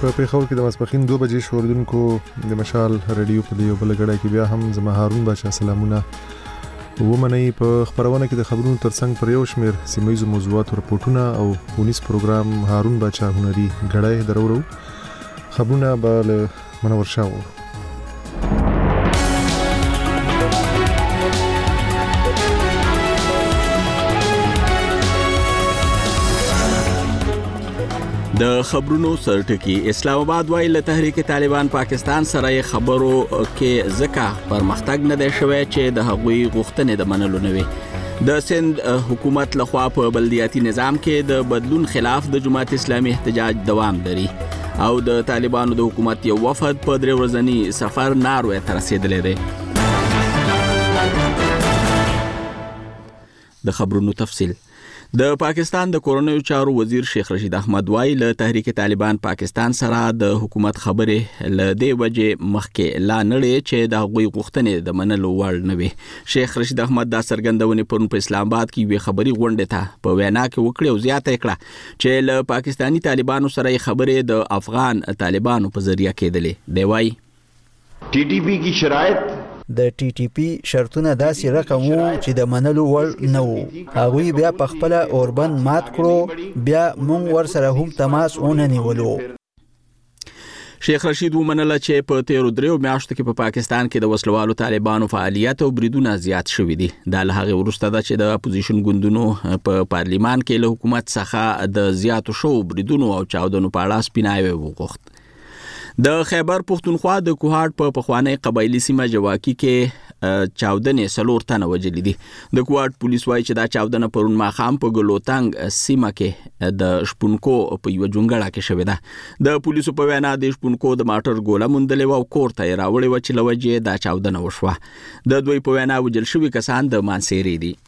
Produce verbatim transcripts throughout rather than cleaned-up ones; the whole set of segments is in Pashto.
په پیښور کې د ماسپښین دوه بجې شوردونکو د مشال رادیو په یو بل غړای کې بیا هم زما هارون بادشاه سلامونه ومنئ. په خبرونه کې د خبرونو ترڅنګ پر یو شمیر سیمایي موضوعاتو رپورټونه او ونیس پروګرام هارون بادشاه هنري غړای درورو. خبرونه به له منور شاو. د خبرونو سرټکی اسلام آباد وایي له تحریک طالبان پاکستان سره خبرو کې ځکه پرمختګ نه دی شوی چې د هغوی غوښتنې د منلو نه وي. د سند حکومت لخوا په بلدیاتي نظام کې د بدلون خلاف د جماعت اسلامي احتجاج دوام لري او د طالبانو د حکومت یو وفد په درې ورځني سفر ناروې ته رسیدلی دی. د خبرونو تفصیل. د پاکستان د کورونیو چارو وزیر شیخ رشید احمد وایي له تحریک طالبان پاکستان سره د حکومت خبرې له دې وجې مخکې لا نړۍ چې د هغوی غوښتنې د منلو وړ نه وي. شیخ رشید احمد دا څرګندونې پرون په اسلام آباد کې یوې خبري غونډې ته په وینا کې وکړې او زیاته کړه چې له پاکستانی طالبانو سره خبرې د افغان طالبانو په ذریعہ کېدلې. دی وایي ټي ټي پی کی شرایط د ټي ټي پی شرطونه داسې رقم وو چې د منلو وړ نه وو. هغوی بیا په خپل اوربند مات کړو، بیا مونږ ور سره هم تماس ونه نیولو. شیخ رشید ومنله چې په تیرو دریو میاشتو کې په پاکستان کې د وسلوالو طالبانو فعالیت او بریدونه زیات شوي دي. دا له هغې وروسته ده چې د اپوزیشن ګوندونو په پارلیمان کې له حکومت څخه د زیاتو شوو بریدونو او چاودنو په اړه سپیناوی وغوښت. د خیبر پښتونخوا د کوهاټ په پخوانی قبایلی سیمه جواکی کې چاودنې څلور تنه وژلي دي. د کوهاټ پولیس وایي چې دا چاودنه پرون ماښام په ګلوتنګ سیمه کې د شپونکو په یوه جونګړه کې شوې ده. د پولیسو په وینا د شپونکو د ماټر ګوله موندلې وه او کور ته یې راوړې وه چې له وجې دا چاودنه وشوه. د دوی په وینا وژل شوي کسان د مانسیري دي.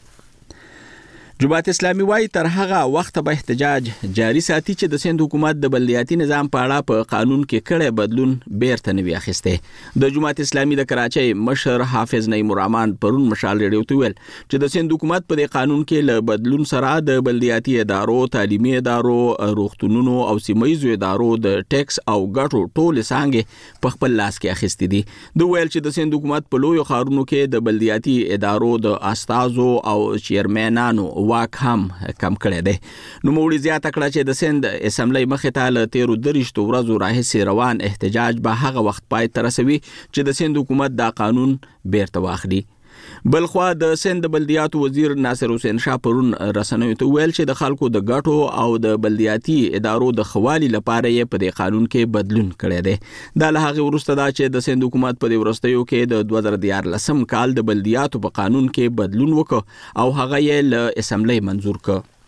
جماعت اسلامي وایي تر هغه وخت به احتجاج جاری ساتي چې د سند حکومت د بلدیاتي نظام په اړه په قانون کې کړی بدلون بیرته نه وي اخیستی. د جماعت اسلامي د کراچۍ مشر حافظ نعیم الرحمن پرون مشال ریډیو ته ویل چې د سند حکومت په دې قانون کې له بدلون سره د بلدیاتي ادارو، تعلیمي ادارو، روغتونونو او سیمایي ادارو د ټیکس او ګټو ټولې څانګې په خپل لاس کې اخیستې دي. د ویل چې د سند حکومت په لویو ښارونو کې د بلدیاتي ادارو د استازو او چیرمنانو واک هم کم کړی دی. نوموړي زیاته کړه چې د سند اسمبلی مخې ته له تیرو دریشتو ورځو راهیسې روان احتجاج به هغه وخت پای ته رسوي چې د سند حکومت دا قانون بیرته واخلي. بلخوا د سند بلدیاتو وزیر ناصر حسین شاه پرون رسنیو ته ویل چې د خلکو د ګټو او د بلدیاتي ادارو د خوالي لپاره یې په دې قانون کې بدلون کړی دی. دا له هغې وروسته دا چې د سند حکومت په دې وروستیو کې د دوه زره دیارلسم کال د بلدیاتو په قانون کې بدلون وکړ او هغه یې له اسمبلی منظور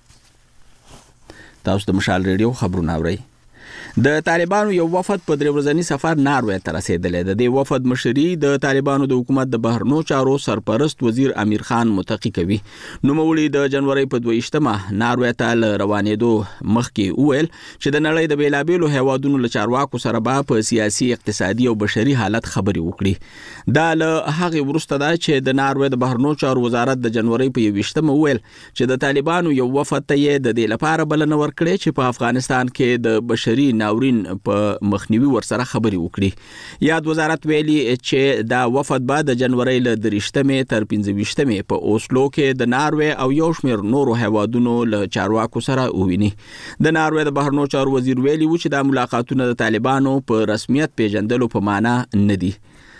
کړ. تاسو د مشال ریډیو خبرونه اورئ. د طالبانو یو وفد په درې ورځني سفر ناروې ته رسیدلی. د دې وفد مشري د طالبانو د حکومت د بهرنو چارو سرپرست وزیر امیر خان متقي کوي. نوموړي د جنوري په دوه ویشتمه ناروې ته له روانېدو مخکې وویل چې د نړۍ د بېلابېلو هیوادونو له چارواکو سره به په سیاسي، اقتصادي او بشري حالت خبرې وکړي. دا له هغې وروسته ده چې د ناروې د بهرنو چارو وزارت د جنوري په یو ویشتمه وویل چې د طالبانو یو وفد ته یې د دې لپاره بلنه ورکړې چې په افغانستان کې د بشري ناورین په مخنیوي ورسره خبرې وکړي. یاد وزارت ویلي چې دا وفد به د جنوري له دریشتمې تر پنځه ویشتمې په اوسلو کې د ناروې او یو شمېر نورو هیوادونو له چارواکو سره وویني. د ناروې د بهرنو چارو وزیر ویلي و چې دا ملاقاتونه د طالبانو په رسمیت پیژندلو په معنا نه دي.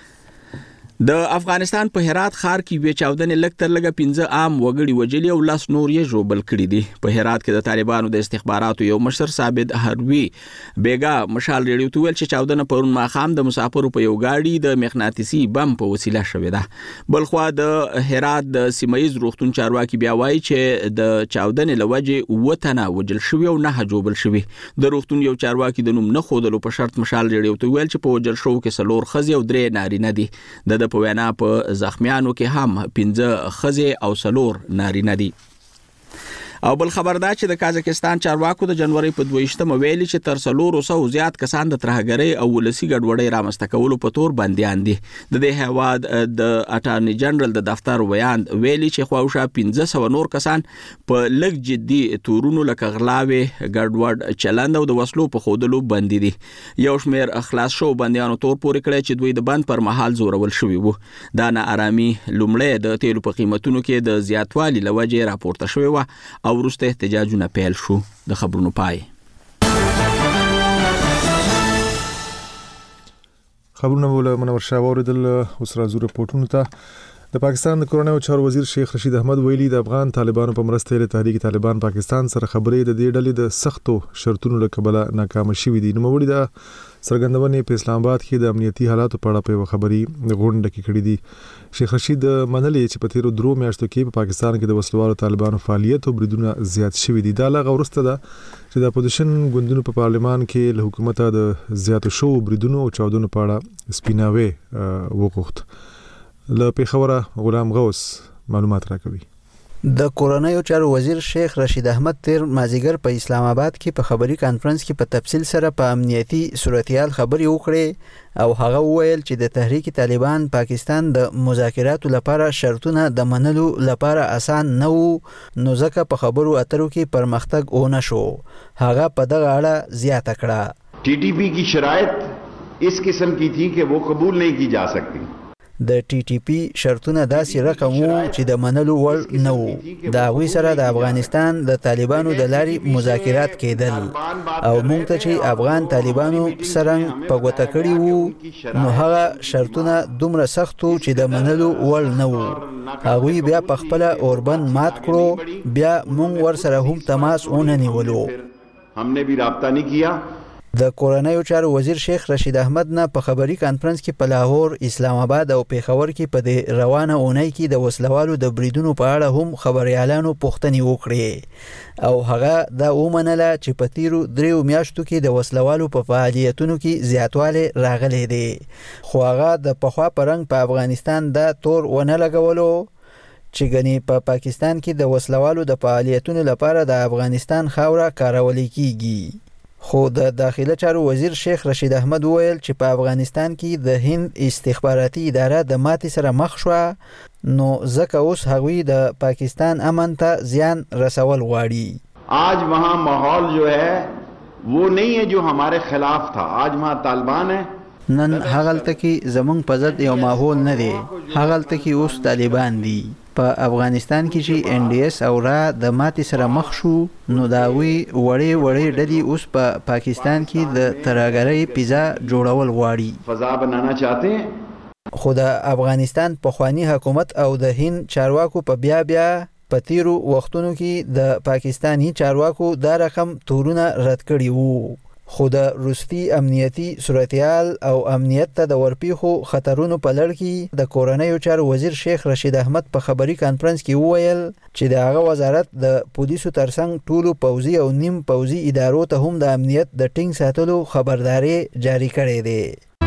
د افغانستان په هرات ښار کې یوې چاودنې لږ تر لږه پنځه عام وګړي وژلي او لس نور یې ژوبل کړي دي. په هرات کې د طالبانو د استخباراتو یو مشر ثابت هروي بیګا مشال ریډیو ته ویل چې چاودنه پرون ماښام د مسافرو په یو ګاډي د مغناطیسي بم په وسیله شوې ده. بلخوا د هرات د سیمایي روغتون چارواکي بیا وایي چې د چاودنې له وجې اووه تنه وژل شوي او نهه ژوبل شوي. د روغتون یو چارواکي د نوم نه ښودلو په شرط مشال ریډیو ته ویل چې په وژل شوو کې څلور ښځې او درې نارینه دي. د په وینا په زخمیانو کې هم پنځه ښځې او څلور نارینه دي. او بل خبر دا چې د قازقستان چارواکو د جنوري په دویشتمه ویلي چې تر څلورو سوو زیات کسان د ترهګرۍ او ولسي ګډوډۍ رامنځته کولو په تور بنديان دي. د دې هیواد د اټارنی جنرال د دفتر ویان ویلي چې خواوشا پنځه سوه نور کسان په لږ جدي تورونو لکه غلاوي ګډوډ چلند او د وسلو په خودلو بندي دي. یو شمېر اخلاص شو بنديانو تور پورې کړی چې دوی د بند پر مهال زورول شوي وو. دا نه آرامي لومړی د تیلو په قیمتونو کې د زیاتوالي لوجې راپورته شوې وه او وروسته احتجاجونه پیل شو. د خبرونو پای. خبرونه ول منور شاه اوریدل. اوس راځو رپورټونو ته. د پاکستان د کورنۍ چارو وزیر شیخ رشید احمد ویلي د افغان طالبانو په مرسته له تحریک طالبان پاکستان سره خبرې د دې ډلې د سختو شرطونو له کبله ناکام شوې دي. نو وړي د سرګندونې په اسلام آباد کې د امنیتي حالاتو په اړه په خبري غونډه کې کړې دي. شیخ رشید منلې چې په تیرو درو میاشتو کې په پاکستان کې د وسلوالو طالبانو فعالیت او بریدونه زیات شوي دي. دا لغه ورسته ده چې د اپوزیشن ګوندونو په پارلمان کې له حکومت د زیاتو شو بریدونو او چاودنو په اړه سپیناوي وغوښت. له پیښوره غلام غوث معلومات راکوي. د کورنۍ چارو وزیر شیخ رشید احمد تیر مازیګر په اسلام آباد کې په خبري کانفرنس کې په تفصیل سره په امنیتي صورتحال خبري وکړي او هغه وویل چې د تحریک طالبان پاکستان د مذاکراتو لپاره شرطونه د منلو لپاره آسان نه وو، نو ځکه په خبرو اترو کې پرمختګ ونه شو. هغه په دغه اړه زیاته کړه. T T P की शराइत इस किस्म की थी कि वो कबूल नहीं की जा सकती. د ټي ټي پی شرطونه داسې رقم وو چې د منلو وړ نه وو. د هغوی سره د افغانستان د طالبانو د لارې مذاکرات کېدل او موږ ته چې افغان طالبانو څرنګه په ګوته کړي وو نو هغه شرطونه دومره سخت وو چې د منلو وړ نه وو. هغوی بیا په خپله اوربند مات کړو، بیا موږ ورسره هم تماس ونه نیولو. हमने भी राब्ता नहीं किया. د کورنۍ چارو وزیر شیخ رشید احمد نه په خبري کانفرنس کې په لاهور، اسلام آباد او پیښور کې په دې روانه اونۍ کې د وسلوالو د بریدونو په اړه هم خبريالانو پوښتنې وکړې او هغه دا ومنله چې په تیرو دریو میاشتو کې د وسلوالو په فعالیتونو کې زیاتوالی راغلی دی. خو هغه د پخوا پرنګ په افغانستان دا تور ونه لګولو چې ګنې په پا پاکستان کې د وسلوالو د فعالیتونو لپاره د افغانستان خاوره کارول کیږي. خو د داخله چارو وزیر شیخ رشید احمد وویل چې په افغانستان کې د هند استخباراتي اداره د ماتې سره مخ شوه، نو ځکه اوس هغوی د پاکستان امن ته زیان رسول غواړي. आज वहाँ माहौल जो है वो नहीं है जो हमारे खिलाफ था. आज वहाँ तालिबान है. نن هغلته کې زمونږ په ضد یو ماحول نه دی. هغلته کې اوس طالبان دي. په افغانستان کې چې ان ډي اس او را د ماتې سره مخ شو نو دا وی وړې وړې ډلې اوس په پا پاکستان کې د ترهګرۍ پیزا جوړول غواړي. فضا بنانا چاہتے ہیں. خو د افغانستان پخوانی حکومت او د هند چارواکو په بیا بیا په تیرو وختونو کې د پاکستانی چارواکو دا رقم تورونه رد کړي وو. خو د روسي امنیتي صورتحال او امنیت ته د ورپیخو خطرونو په لړ کې د کورنۍ چارو وزیر شیخ رشید احمد په خبري کانفرنس کې وویل چې د هغه وزارت د پولیسو ترڅنګ ټولو پوځي او نیم پوځي ادارو ته هم د امنیت د ټینګ ساتلو خبرداري جاری کړې ده.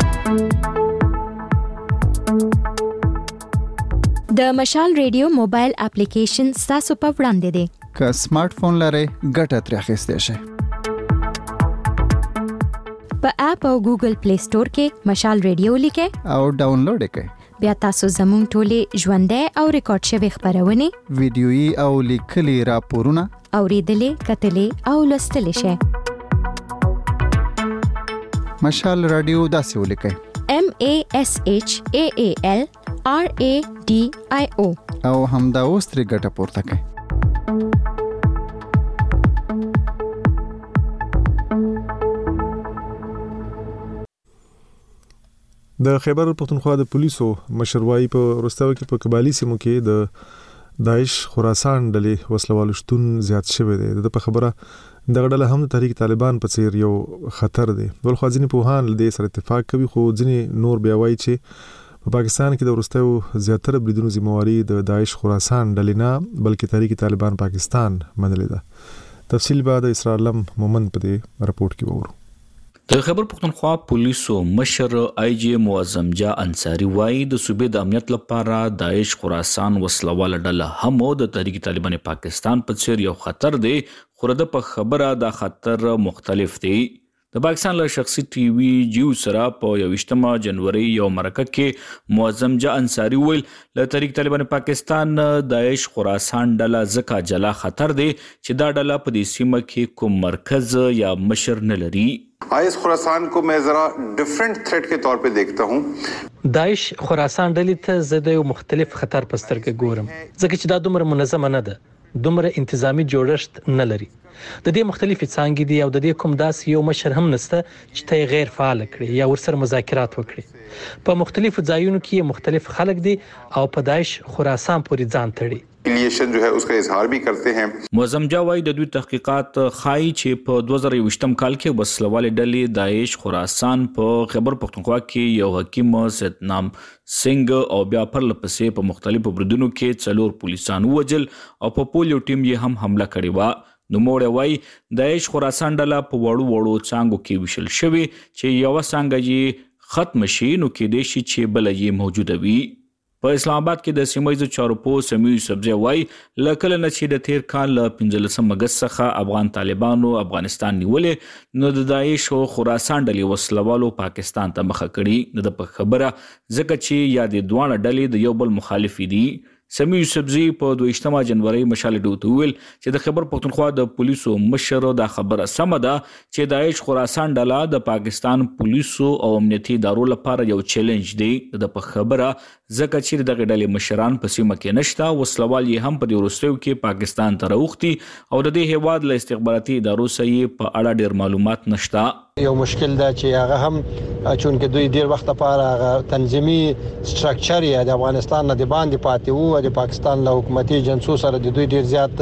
د مشال ریډیو موبایل اپلیکیشن تاسو په وړاندې دی. که سمارټ فون لرئ ګټه ترې اخیستی شئ. په اپ او ګوګل پلی سٹور کې مشال ریډیو لیکئ او ډاونلوډ کړئ. بیا تاسو زموږ ټولې ژوندۍ او ریکارډ شوي خبرونه، ویډیويي او لیکلي راپورونه اوریدلې، کتلې او لوستلې شئ. مشال رادیو داسې ولیکئ: M A S H A A L R A D I O او همدا اوس ترې ګټه پورته کړئ. د خیبر پختونخوا د پولیسو مشروعي په رستاو کې په قبالي سیمو کې د داعش خراسان ډلې وسلوالو شتون زیات شوی دی. د په خبره دغه ډله هم د تحریک طالبان په څیر یو خطر دی. بل خو ځینې پوهان له دې سره اتفاق کوي، خو ځینې نور بیا وایي چې په پاکستان کې د وروستیو زیاتره بریدونو ذمہواري د داعش خراسان ډلې نه بلکې تحریک طالبان پاکستان منلې ده. تفصیل بعد اسرار علم مومن په دې رپورت کې وورو. د خیبر پختونخوا پولیسو مشر آی جی معظم جا انصاری وایي د صوبې د امنیت لپاره داعش خراسان وسلواله ډله هم د تحریک طالبان پاکستان په څیر یو خطر دی، خو د په خبره دا خطر مختلف دی. د پاکستان له شخصي ټي وي جیو سره په یوویشتمه جنوري یو مرکه کې معظم جا انصاری ویل له تحریک طالبان پاکستان داعش خراسان ډله ځکه جلا خطر دی چې دا ډله په دې سیمه کې کوم مرکز یا مشر نه لري. IS Khorasan को मैं जरा डिफरेंट थ्रेट के तौर पे देखता हूँ. داعش خراسان ډلې ته زه د یو مختلف خطر په سترګه ګورم، ځکه چې دا دومره منظمه نه ده، دومره انتظامی جوړښت نه لري. د دې مختلفې څانګې دي او د دې کوم داس یو مشر هم نشته چې ته غیر فعال کړي یا ورسره مذاکرات وکړي. په مختلفو ځایونو کې مختلف خلک دي او په داعش خراسان پورې ځان تړي. जो है उसका इजहार भी करते हैं. معظم جا وايي د دوی تحقیقات ښایي چې په دوه زره یوویشتم کال کې وسلواله ډلې داعش خراسان په خیبر پختونخوا کې یو حکیم ستنام سنگ او بیا پرلپسې په مختلفو بریدونو کې څلور پولیسان ووجل او په پولیو ټیم یې هم حمله کړې وه. نو موړ وايي داعش خراسان ډله په وړو وړو څانګو کې وشل شوی چې یو څنګه یې ختم شي نو کې د شي چې بل یې موجوده وي. په اسلام آباد کې د سیمایي چارو پو سمیع سبزی وای لکه نه چې د تیر کال ل پنځلسم اگست څخه افغان طالبانو افغانستان نیولې نو د داعش او خراسان ډلې وسلوالو پاکستان ته مخه کړي. نه د خبره ځکه چې یا د دوه ډلې د یو بل مخالف دي. سمیع سبزی په دویشتمه جنوري مشال ډوت ویل چې د خیبر پختونخوا د پولیسو مشر دا خبره سم ده چې داعش خراسان ډله د پاکستان پولیسو او امنیتي ادارو لپاره یو چیلنج دی. د په خبره ځکه چې دغه ډلې مشران په سیمه کې نشته، وسلوال یې هم په دې وروستیو کې پاکستان ته راوختي او د دې هیواد له استخباراتي ادارو سره په اړه ډیر معلومات نشته. یو مشکل دا چې هغه هم چون کې دوی ډیر وخت لپاره تنظیمي سټرکچر یې د افغانستان نه د باندې پاتې وو، د پاکستان له حکومتي جنسو سره د دوی ډیر زیات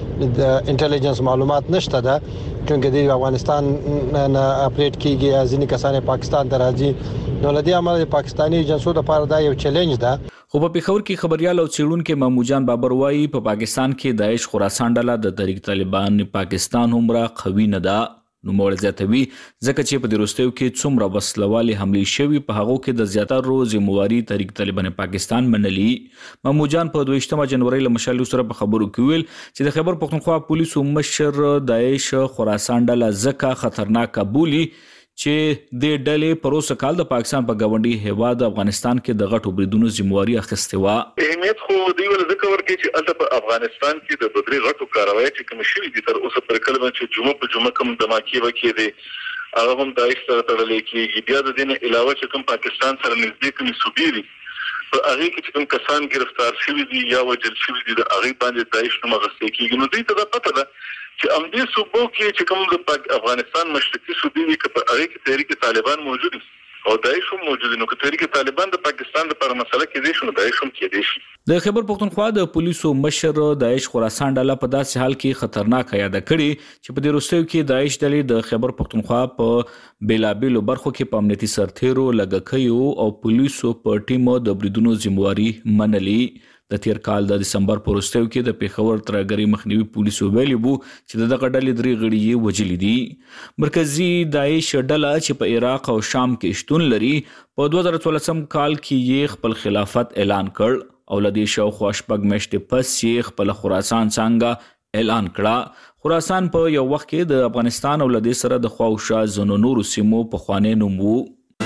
د انټيليجنس معلومات نشته ده، چون کې د افغانستان نه اپریټ کیږي ځینې کسان پاکستان ته راځي. نو لدی عمل د پاکستاني جنسو لپاره دا یو چیلنج ده. خو په پیښور کې خبريال او څېړونکو ماموجان بابر وایي په پاکستان کې داعش خراسان ډله د تحریک طالبان پاکستان هم را قوي نه ده. نو مور زیاتوي ځکه چې په دې وروستیو کې څومره وسلوالې حملې شوي په هغه کې د زیاتره ذمہواری تحریک طالبان پاکستان منلي. ماموجان په دویشتمه جنوري له مشالو سره په خبرو کې ویل چې د خیبر پختونخوا پولیسو مشر داعش خراسان ډله ځکه خطرناک بولي چې د ډلې پروسه کال د پاکستان په گاونډي هیواد افغانستان کې د غټو بریدونو ذمہواری اخیستې و. اهمیت خو دی ول ذکر ورکړي چې البته په افغانستان کې د بدري غټو کاروایی چې کوم شي دي تر اوسه پر کلمه چې جمعه په جمعه کوم دماکي وکړي دي هغه هم داعش سره تړلې کېږي. بیا د دې نه علاوه چې کوم پاکستان سره نږدې کوم صوبې دي په هغه کې چې کوم کسان گرفتار شوي دي یا وژل شوي دي د هغه باندې داعش نوم غوښتل کېږي. نو دې ته دا پته ده چې امدې صوبو کې چې کوم د افغانستان مشرقي صوبې دي چې په هغه کې تحریک طالبان موجود دي او داعش هم موجود دي. نو که تحریک طالبان د پاکستان لپاره مسله کې دي شنو داعش هم کې دي شي. د خیبر پختونخوا د پولیسو مشر داعش خراسان ډله په داسې حال کې خطرناک یاد کړي چې په دې وروستیو کې داعش ډلې د خیبر پختونخوا په بیلابیلو برخو کې په امنیتي سرتیرو لګکیو او پولیسو په ټیمو د بریدونو ذمہواری منلي. د تیر کال د دسمبر په وروستیو کې د پیښور ترګری مخنیوي پولیسو ویلي وو چې دغه ډلې درې غړي یې وژلي دي. مرکزی داعش ډله چې په عراق او شام کې شتون لري په دوه زره څلورم کال کې یې خپل خلافت اعلان کړ او لدی شاوخوا شپږ میاشتې پس یې خپل خراسان څنګه اعلان کړه. خراسان په یو وخت کې د افغانستان او لدی سره د خواوشا زونو نورو سیمو په خوانې نوم وو.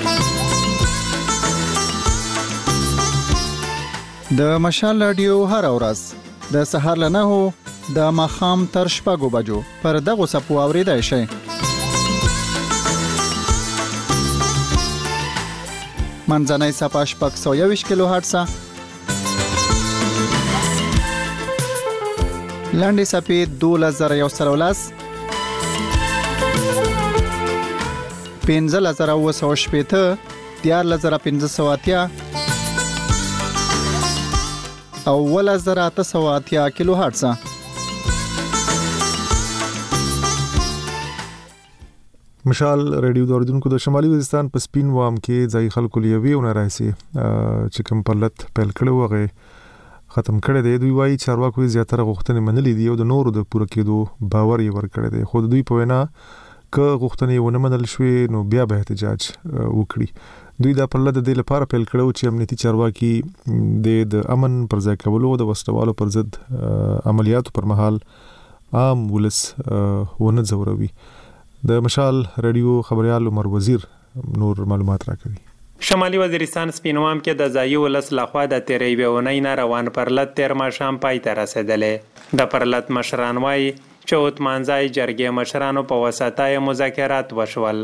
د مشال رادیو هر ورځ د سهار له نهو د ماښام تر شپږو بجو پر دغه سپو اوریدای شئ. منځنۍ صفحه شپږ سوه یوویشت کیلو هرټز، لاندې صفحې دولس زره یو سل او لس، پنځلس زره اوه سوه شپېته، دیارلس زره پنځه سوه اتیا او ولس زره اته سوه اتیا کیلو هرټز. مشال ریډیو د اوریدونکو د شمالي وزیرستان په سپین وام کې ځای خلکو لیوي او ناراسي چې کوم پلت پیل کړو هغه ختم کړی دی. دوی وایي چارواکو زیاتره غوښتنې منلې دي او د نورو د پوره کېدو باور یې ورکړی دی. خو دوی په وینا که غوښتنې ونه منل شوې نو بیا به احتجاج وکړي. دوی دا پرله د دې لپاره پیل کړو چې امنیتي چارواکي د امن پر ځای کولو او د وسلوالو پر ضد عملیاتو پر مهال عام ولس ونه ځوروي. د مشال رادیو خبريال عمر وزیر نور معلومات راکوي. شمالي وزیرستان سپینوام کې د ځایي ولس لخوا د تیرې وونۍ نه روان پرلت تیر ماښام پای ته رسېدلې. د پرلت مشران وایي چې اوتمانځای جرګې مشرانو په وساته مذاکرات وشول.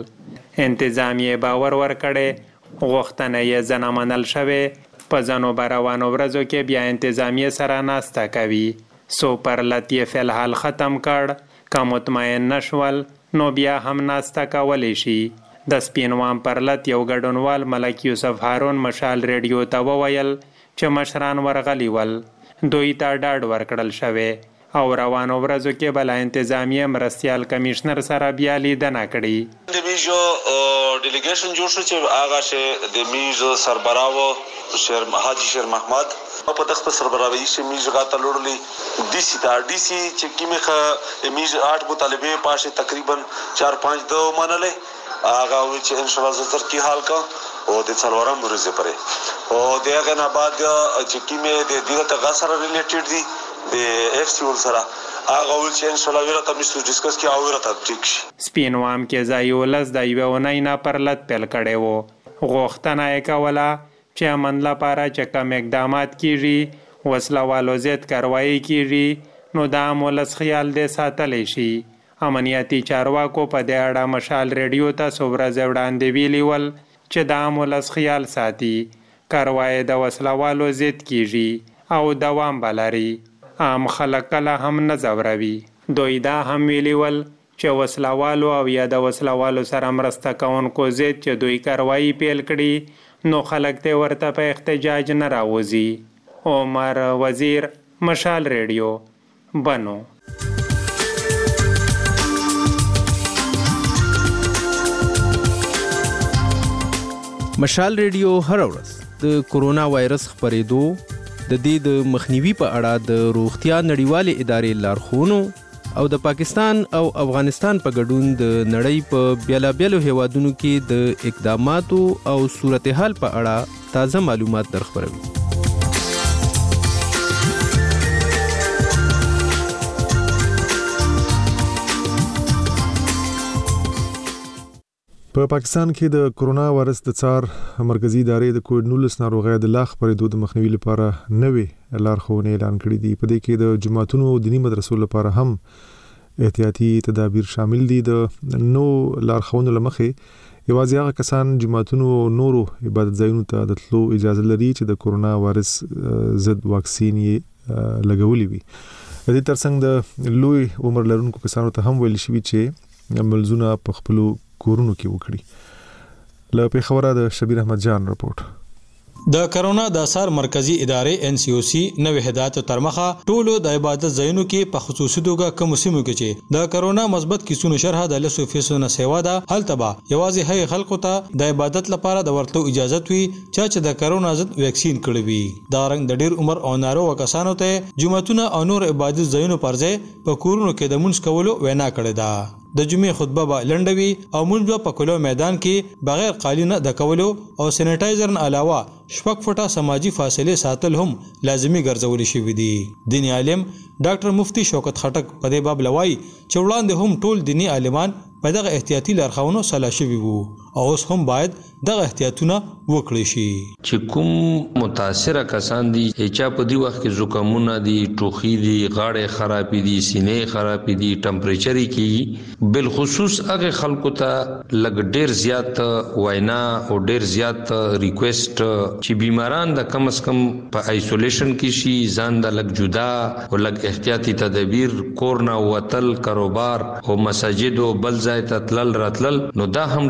انتظامیه باور ورکړي غوښتنه یې ځنه منل شوې. په ځنو به روانو ورځو کې بیا انتظامیه سره ناسته کوي. سو پرلت یې فلحال ختم کړ. که مطمئن نشول نو بیا هم ناسته کولی شي. د سپینوام پرلت یو ګډونوال ملک یوسف هارون مشال ریډیو ته وویل چې مشران ورغلي ول. دوی ته ډاډ ورکړل شوی او روانو ورځو کې بل انتظامیه مرستیال کمشنر سره بیا لیدنه کړي. د میجو ډیلیګیشن جوړ شو چې هغه شه د میجو سربراو شیر حاجی شیر محمد په دغه سربراوي چې میجو غاټه لړلې ډي سي دا ډي سي چې کیمه میجو آठ مطالبه پاشه تقریبا چار پانچ دو منلې هغه و چې ان شاء الله زر کی حال کا او د څلورم ورځې پرې او دغه نه بعد چې کیمه د دغه ته سره ریلیټډ دي د اف سی ول سره هغه ول چې ان شاء الله ورته مستو ډیسکس کی او ورته ټیک شي. سپینوام کې ځای ولس د یو ونې نه پرلت پیل کړي وو. غوښتنه یې کوله چې امن لپاره چې کوم اقدامات کیږي وسلوالو ضد کاروایی کیږي نو دا مولس خیال دې ساتلی شي. امنیتي چارواکو په دې اړه مشال ریډیو ته څو وړاندې ویلي ول چې دا مولس خیال ساتي. کاروایی د وسلوالو ضد کیږي او دوام بلري. عام خلک کله هم نه ځوروي. دوی دا هم ویلي ول چې وسلوالو او یا د وسلوالو سره مرسته کوونکو ضد چې دوی کاروایی پیل کړي نو خلک ته ورته په احتجاج نه راوځي. عمر وزیر مشال ریډیو بنو. مشال ریډیو هر ورځ د کورونا وایرس خپرېدو د دې د مخنیوي په اړه د روغتیا نړیوالې ادارې لارښوونو او د پاکستان او افغانستان په ګډون د نړۍ په بیلابیلو هیوادونو کې د اقداماتو او صورتحال په اړه تازه معلومات درخبروي. په پاکستان کې د کورونا وایرس د څار مرکزی ادارې د کووډ نولس ناروغۍ د لاخ پرېدو د مخنیوي لپاره نوې لارښوونې اعلان کړې دي. په دې کې د جماعتونو او دیني مدرسو لپاره هم احتیاطي تدابیر شامل دي. د نو لارښوونو لمخې یوازې هغه کسان جماعتونو او نورو عبادت ځایونو ته د تلو اجازه لري چې د کورونا وایرس ضد واکسین یې لګولي وي. د دې ترڅنګ د لوی عمر لرونکو کسانو ته هم ویل شوی چې عملزونه په خپل کورونو کې وکړي. له پیښوره د شبیر احمد جان رپورت. د کرونا د اثر مرکزی ادارې ان سی او سی نوې هدایت تر مخه ټولو د عبادت ځایونو کې په خصوصي توګه کوم سیمو کې چې د کرونا مثبت کیسونو شرح د لسو فیصد نه سیوا ده هلته به یوازې هي خلکو ته د عبادت لپاره د ورتلو اجازه وي چې د کرونا ضد ویکسین کړي وي. دا رنګ د ډیر عمر او ناروغ کسانو ته جمعتونه او نور عبادت ځایونو پر ځای په کورونو کې د مونږ کولو وینا کړې ده. د جمعې خطبه به لنډوي او مونږ په کولو میدان کې بغیر قالینه د کولو او سینیټایزر نه علاوه شپږ فټه سماجی فاصله ساتل هم لازمی ګرځول شوی دی. دینی عالم ډاکټر مفتی شوکت خټک په دې باب لوي چې وړاندې هم ټول دینی عالمان په دغه احتیاطي لارښوونو سلا شوی وو او اوس هم باید دغه احتیاطونه وکړي شي. چې کوم متاثر کسان دي چې په دې وخت کې زکامونه دي، ټوخي دي، غاړه خراب دي، سینې خراب دي، ټمپریچر کې بل خصوص هغه خلکو ته لګ ډیر زیات وینا او ډیر زیات ریکوست چې بیماران د کم اس کم په آیسولیشن کې شي، ځان د لګ جدا او لګ احتیاطي تدابیر کورنا وتل، کاروبار او مساجد او بل ځای ته تلل راتلل نو دا هم ډیر موثر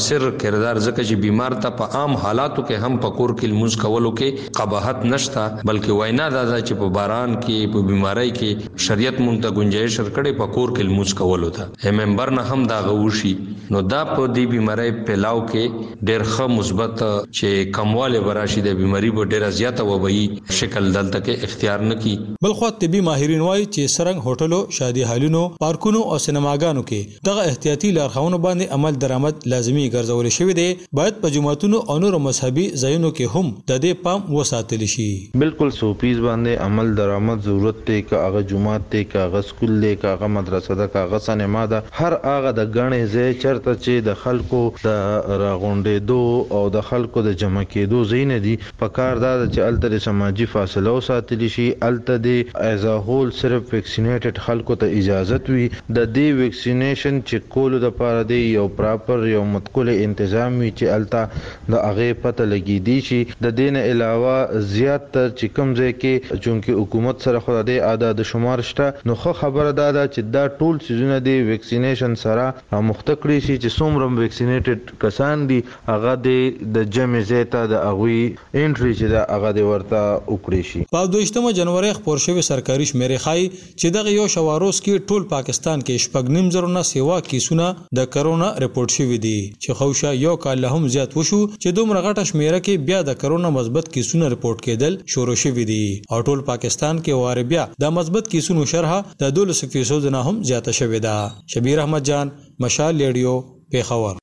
مؤثر کردار ځکه چې بیمار ته په عام حالاتو کې هم په کور کې لمونځ کولو کې قباحت نشته، بلکې وینا دا ده چې په باران کې په بیماری کې شریعت مونږ ته گنجائش ورکړي په کور کې لمونځ کولو ته ممبر نه هم دا غوشي، نو دا په دې بیماری پیلاو کې ډېر ښه مثبت چې کمواله براشي د بیماری په ډېر زیاته وبوي شکل دلته کې اختیار نه کی. بلخو طبي ماهرین وایي چې سرنګ هوټلو، شادي هالونو، پارکونو او سینماګانو کې دغه احتیاطي لارښوونو باندې عمل درآمد لازمي ګرځول شوی دی. باید په جماعتونو او نور مذهبي ځایونو کې هم د دې پام وساتل شي. بالکل سوپیز باندې عمل درآمد ضرورت دی، که هغه جماعت دی، که هغه سکول دی، که هغه مدرسه ده، که هغه سینما ده، هر هغه د غنې ځای چرته چې د خلکو د راغونډېدو او د خلکو د جمع کېدو ځای نه دي، پکار دا چې الته د سماجی فاصله وساتل شي، الته د ایز ا هول صرف ویکسینیټډ خلکو ته اجازت وي. د دې ویکسینیشن چې کولو د پاره دی یو پراپر یو متکل تنظیم وي چې الته د هغه پته لګی دی شي. د دین علاوه زیات تر چې کوم ځای کې چونکه حکومت سره خو د عدد شمار شته، نو خو خبره ده چې دا ټول سيزونه دی ویکسینیشن سره مختکړي شي چې څومره ویکسینیټډ کسان دي هغه د جمع زیاته د اغوي انټری چې دا هغه د ورته وکړي شي. په دویشتمه جنوري خبر شوی سرکاري شمیرې ښایي چې دغه یو شواروز کې ټول پاکستان کې شپږ نیم زره نه سیوا کیسونه د کرونا ریپورت شوی دي، چې خوشا یو کال هم زیات وشو چې دومره غټه شمیره کې بیا د کرونا مثبت کیسونه ریپورت کېدل شروع شوی دي او ټول پاکستان کې واره بیا د مثبت کیسونو شرح د دولس فیصد نه هم زیاته شوی ده. شبیر احمد جان، مشال ریډیو، پیښور.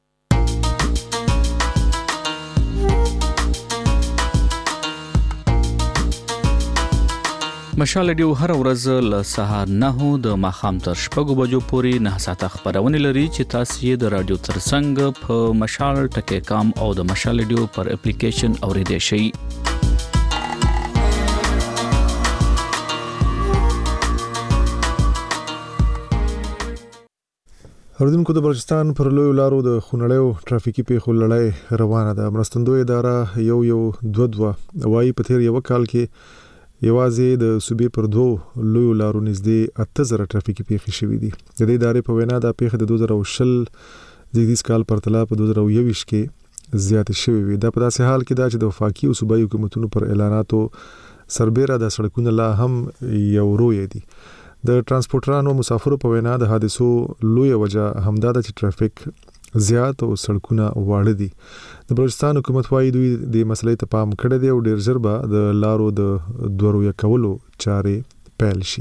مشال ریډیو هر ورځ له سهار نه د ماښام تر شپږو بجو پورې نه ساعته خبرونه لري چې تاسو یې د رادیو ترڅنګ په مشال ټکی کام او د مشال ریډیو پر اپلیکیشن اوریدئ شئ. اردوونکو د بلوچستان پر لوی لارو د خونړیو ټرافیکي پیښو لړۍ روانه ده. مرستندوی اداره یو یو دوه دوه وايي په تیر یو کال کې یوازې د صوبې پر دوه لوی لارو نږدې اته زره ټرافیکي پیښې شوې دي. د دې ادارې په وینا دا پیښه د دوه زره شل زیږدیز کال پرتله په دوه زره یوویشت کې زیاتې شوې وي. دا په داسې حال کې دا چې د وفاقي او صوبایي حکومتونو پر اعلاناتو سربېره د سړکونو لا هم یو روی دي. د ترانسپورټرانو مسافرو په وینا د حادثو لوی وجه همدا ده چې ټرافیک زیات او سړکونه واړه دي. د بلوچستان حکومت وايي دوی د مسلې ته پام کړی دی او ډیر ژر به د لارو د دورویه کولو چارې پیل شي.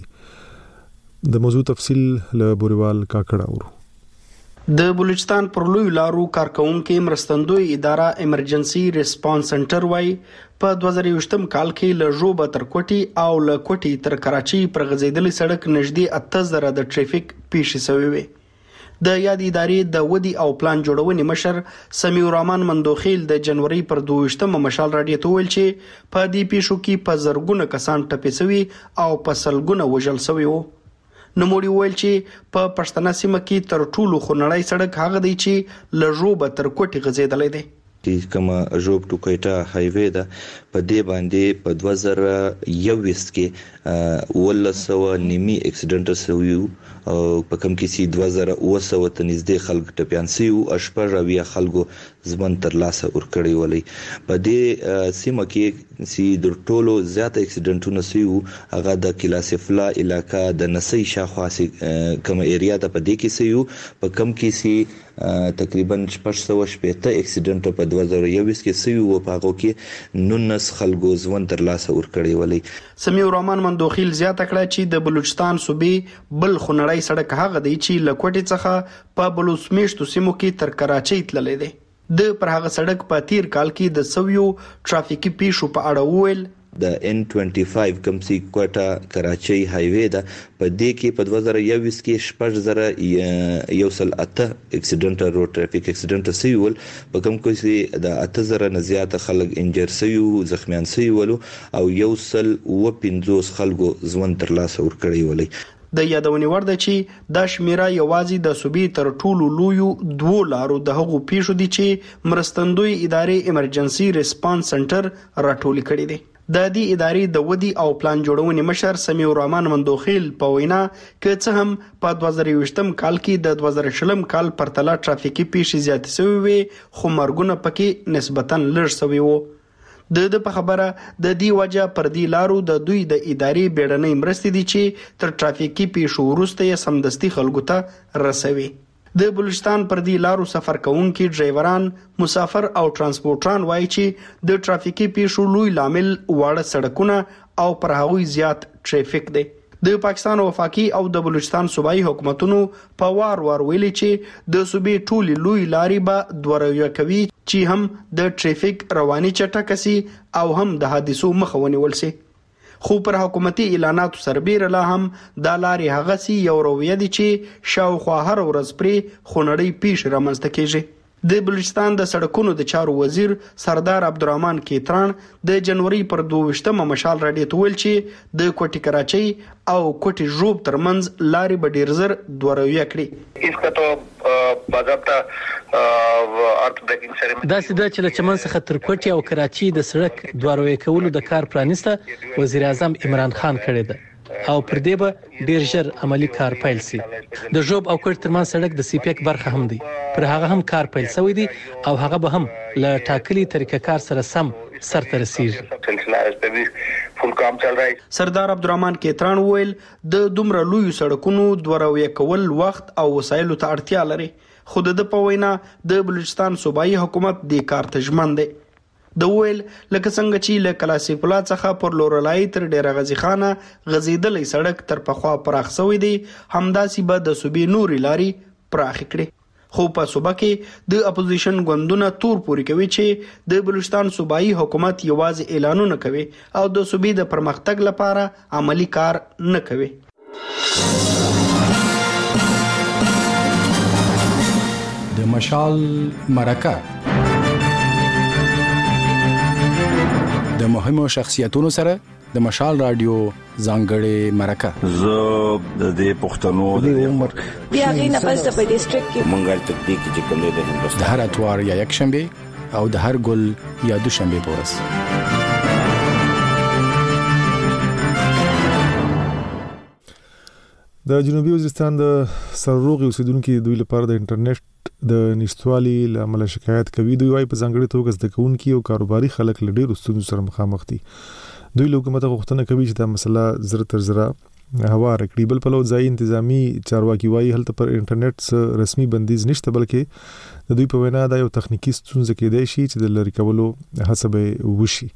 د موضوع تفصیل له بوریوال کاکړه اورو. د بلوچستان پر لوی لارو کارکونکو مرستندوی اداره ایمرجنسي ریسپانس سنټر وايي په دوه زره یوویشتم کال کې له ژوب تر کوټي او له کوټي تر کراچي پر غځیدلې سړک نږدې اته زره د ټریفیک پیښې شوې وي. د یاد ادارې د ودی او پلان جوړونې مشر سمیع الرحمن مندوخیل د جنوري پر دوه ویشتم مشال راډیو ته ویل چې په دې پیښو کې په زرګونه کسان ټپي شوي او په سلګونه وژل شوي وو. نوموړي ویل چې په پښتنه سیمه کې تر ټولو خونړی سړک هغه دی چې له ژوب تر کوټي غځیدلی دی. چې کومه ژوب ټو کوټه هایوې ده په دې باندې په دوه زره یوویشت کې ولسو نیمي اکسیډنټ شوی او په کوم کې سي دوه زره اوه سوه ته نږدې خلک ټپيان شوي او شپږ اویا خلکو ځمن تر لاسه ورکړی ولی. په دې سیمه کې سي د ټولو زیات اکسیډنټونه شوي هغه د کلاسفلا علاقہ د نسی شاخوا سي کوم ایریا ته په دې کې شوي په کوم کې سي تقریبا شپږ سوه شپېته اکسیډنټ په دوه زره یوویشت کې شوي او په هغه کې نونس خلکو ځمن تر لاسه ورکړی ولی. سمیع الرحمن مندوخیل زیاته کړه چې د بلوچستان صوبې بل خونړی سړک هغه دی چې له کوټي څخه په بلوسمیشتو سیمو کې تر کراچۍ تللی دی. د پر هغه سړک په تیر کال کې د سویو ټرافیکي پیښو په اړه وویل د ان پنځه پنځه کوم سي کوټه کراچۍ هایوې ده په دې کې په دوه زره یوویشت کې شپږ زره یو سل اته اکسیډنټ روډ ټرافیک اکسیډنټ شوي ول په کوم کې چې د اته زره نه زیات خلک انجر شوي او زخمیان شوي ول او یو سل اوه پنځوس خلکو ژوند تر لاسه ورکړی ولی. د یادونې وړ ده چې دا شمیره یوازې د صوبې تر ټولو لویو دوو لارو د هغو پیښو دي چې مرستندوی ادارې ایمرجنسي ریسپانس سنټر راټولې کړي دي. د دې ادارې د ودی او پلان جوړونې مشر سمیع الرحمن مندوخیل په وینا که څه هم په دوه زره یوویشتم کال کې د دوه زره شلم کال پرتله ترافیکي پیښې زیاتې شوې وي خو مرګونه پکې نسبتاً لږ شوي وو. د د په خبره د دې وجه پر دې لارو د دوی د ادارې بیړنۍ مرستې دي چې تر ترافیکي پیښو وروسته یې سمدستي خلکو ته رسوي. د بلوچستان پر دې لارو سفر کوونکي ډرایوران، مسافر او ترانسپورټران وایي چې د ترافیکي پیښو لوی لامل واړه سړکونه او پر هغوی زیات ټریفیک دی. د پاکستان وفاقي او د بلوچستان صوبایي حکومتونو په وار وار ویلي چې د صوبې ټولې لوی لارې به دوه رویه کوي چې هم د ټریفیک رواني چټکه سي او هم د حادثو مخه ونیول سي. خو پر حکومتي اعلاناتو سربیره لا هم دا لارې هغه سي یو رویه دي چې شاوخوا هر ورځ پرې خونړۍ پیښې رامنځته کیږي. د بلوچستان د سړکونو د چارو وزیر سردار عبدالرحمن کیتران د جنوري پر دوه ویشتمه مشال راډیو ته ویل چې د کوټي کراچۍ او کوټي ژوب ترمنځ لارې به ډیر زر دوه رویه کړي. इसका तो बाज़ाब्ता अर्थ ब्रेकिंग सेरेमनी دا سیده چې له چمن څخه تر کوټي او کراچۍ د سړک دوه رویه کولو د کار پرانیسته وزیر اعظم عمران خان کړی ده او پر دې به ډیر ژر عملی کار پیل سي. د ژوب او کوټ ترمنځ سړک د سی پی ایک برخه هم دی، پر هغه هم کار پیل شوی دی او هغه به هم له ټاکلي طریقه کار سره سم سرته رسیږي. سردار عبدالرحمن کیتران وویل د دومره لوی سړکونو دوه رویه کول وخت او وسایلو ته اړتیا لري، خو د په وینا د بلوچستان صوبایي حکومت د کار ته ژمن دی. د ویل لکه څنګه چې له کلاسیک پلا څخه پر لورلای تر ډیره غزي خانه غزیدلې سړک تر پخوا پراخ شوی دی، همداسې به د صوبې نوري لاري پراخ کړي. خو په صوبه کې د اپوزیشن ګوندونه تور پوري کوي چې د بلوچستان صوبایي حکومت یوازې اعلانونه کوي او د صوبې د پرمختګ لپاره عملی کار نه کوي. د مشال مرکه د مهمو شخصیتونو سره د مشال رادیو ځانګړې مرکه. زه د دې پښتنو د عمر بیا غي نه پس په ډیسټریکټ کې مونږه تدبیق چې کوم د هندوستان د هر اتوار یا یک شنبه او د هر ګل یا دوشنبه په ورځ. د جنوبي وزیرستان د سرروغي اوسیدونکو دوی لپاره د انټرنیټ د نشټوالي لامل شکایت کوي. دوی وايي په ځانګړي توګه زده کوونکي او کاروباري خلک له ډېرو ستونزو سره مخامخ دي. دوی له حکومت غوښتنه کوي چې دا مسله زر تر زر هوار کړي. بل په لور ځای انتظامی چارواکي وايي هلته پر انټرنیټ رسمي بندیز نشته، بلکې د دوی په وینا دا یو تخنیکی ستونزه کېدای شي چې د لری کولو هڅه به وشي.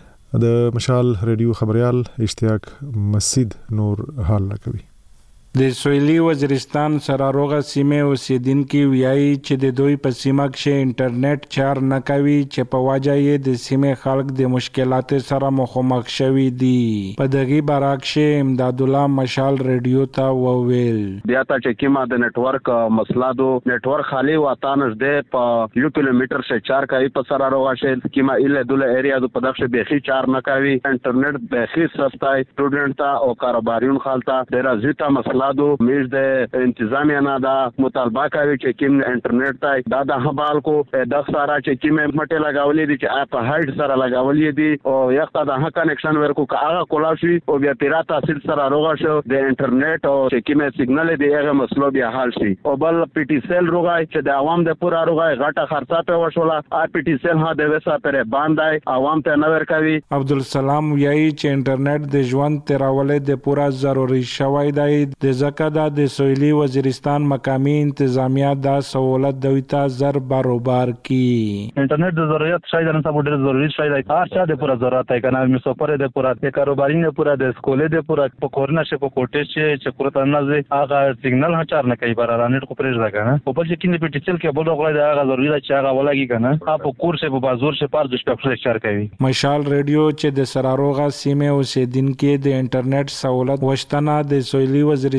د مشال رادیو خبريال اشتیاق مسجد نور حال راکوي. د سویلي وزیرستان سراروغه سیمه اوسیدونکو ویایي چې د دوی په سیمه کې انټرنیټ چار نه کوي چې په وجه یې د سیمه خلک د مشکلات سره مخامخ شوي دي. په دغه برعکس امداد الله مشال رادیو ته وویل بیا ته چې کیما د نتورک مسله دو نتورک خالی وطن نږدې په یو کیلومتر سے چار کوي په سراروغه شې کیما اله دوله ایریا د پدښ به چار نه کوي. انټرنیټ به خي سستای سټوډنټ ته او کاروباریون خالته ډیر زیاته مسله دو میز د انتظامیه نه دا مطالبه کوي چې کوم انټرنیټ ته دا د حوال کو د سارا چې کوم مټه لگاولې دي چې اپ هایډ سره لگاولې دي او یخته د هک کنیکشن ورکو هغه کولا شي او بیا پیراته سیل سره روغه شو د انټرنیټ او چې کوم سیګنال دی هغه مسلو بیا حل شي. او بل پی ټی سیل روغای چې د عوام د پورا روغای غټه خرڅه په وشوله ا پی ټی سیل ها د وسه پر باندای عوام ته نور کوي. عبدالسلام یای چې انټرنیټ د ژوند تیرولې د پورا ضروري شوی دی. د ځکه دا د سویلي وزیرستان مقامی انتظامیه دا سہولت دوی ته زر باروبار کی. انټرنیټ د ضرورت شای د نن ډېر ضروري شای دی. هر چا د پورا ضرورت دی کنه مې سفر د پورا د کاروباري نه پورا د سکولې د پورا په کورنا شه په کوټه چې چې پورا تنازه هغه سیګنال هچار نه کوي بار رانټ کو پرېږ دا کنه په بل چې کینې په ټیچل کې بل غوړای دا هغه ضروري دی چې هغه ولګي کنه په کور شه په بازار شه پر د شپږ چار کوي. مشال رادیو چې د سراروغه سیمه اوسیدونکو د انټرنیټ سہولت وشتنه د سویلي وزیر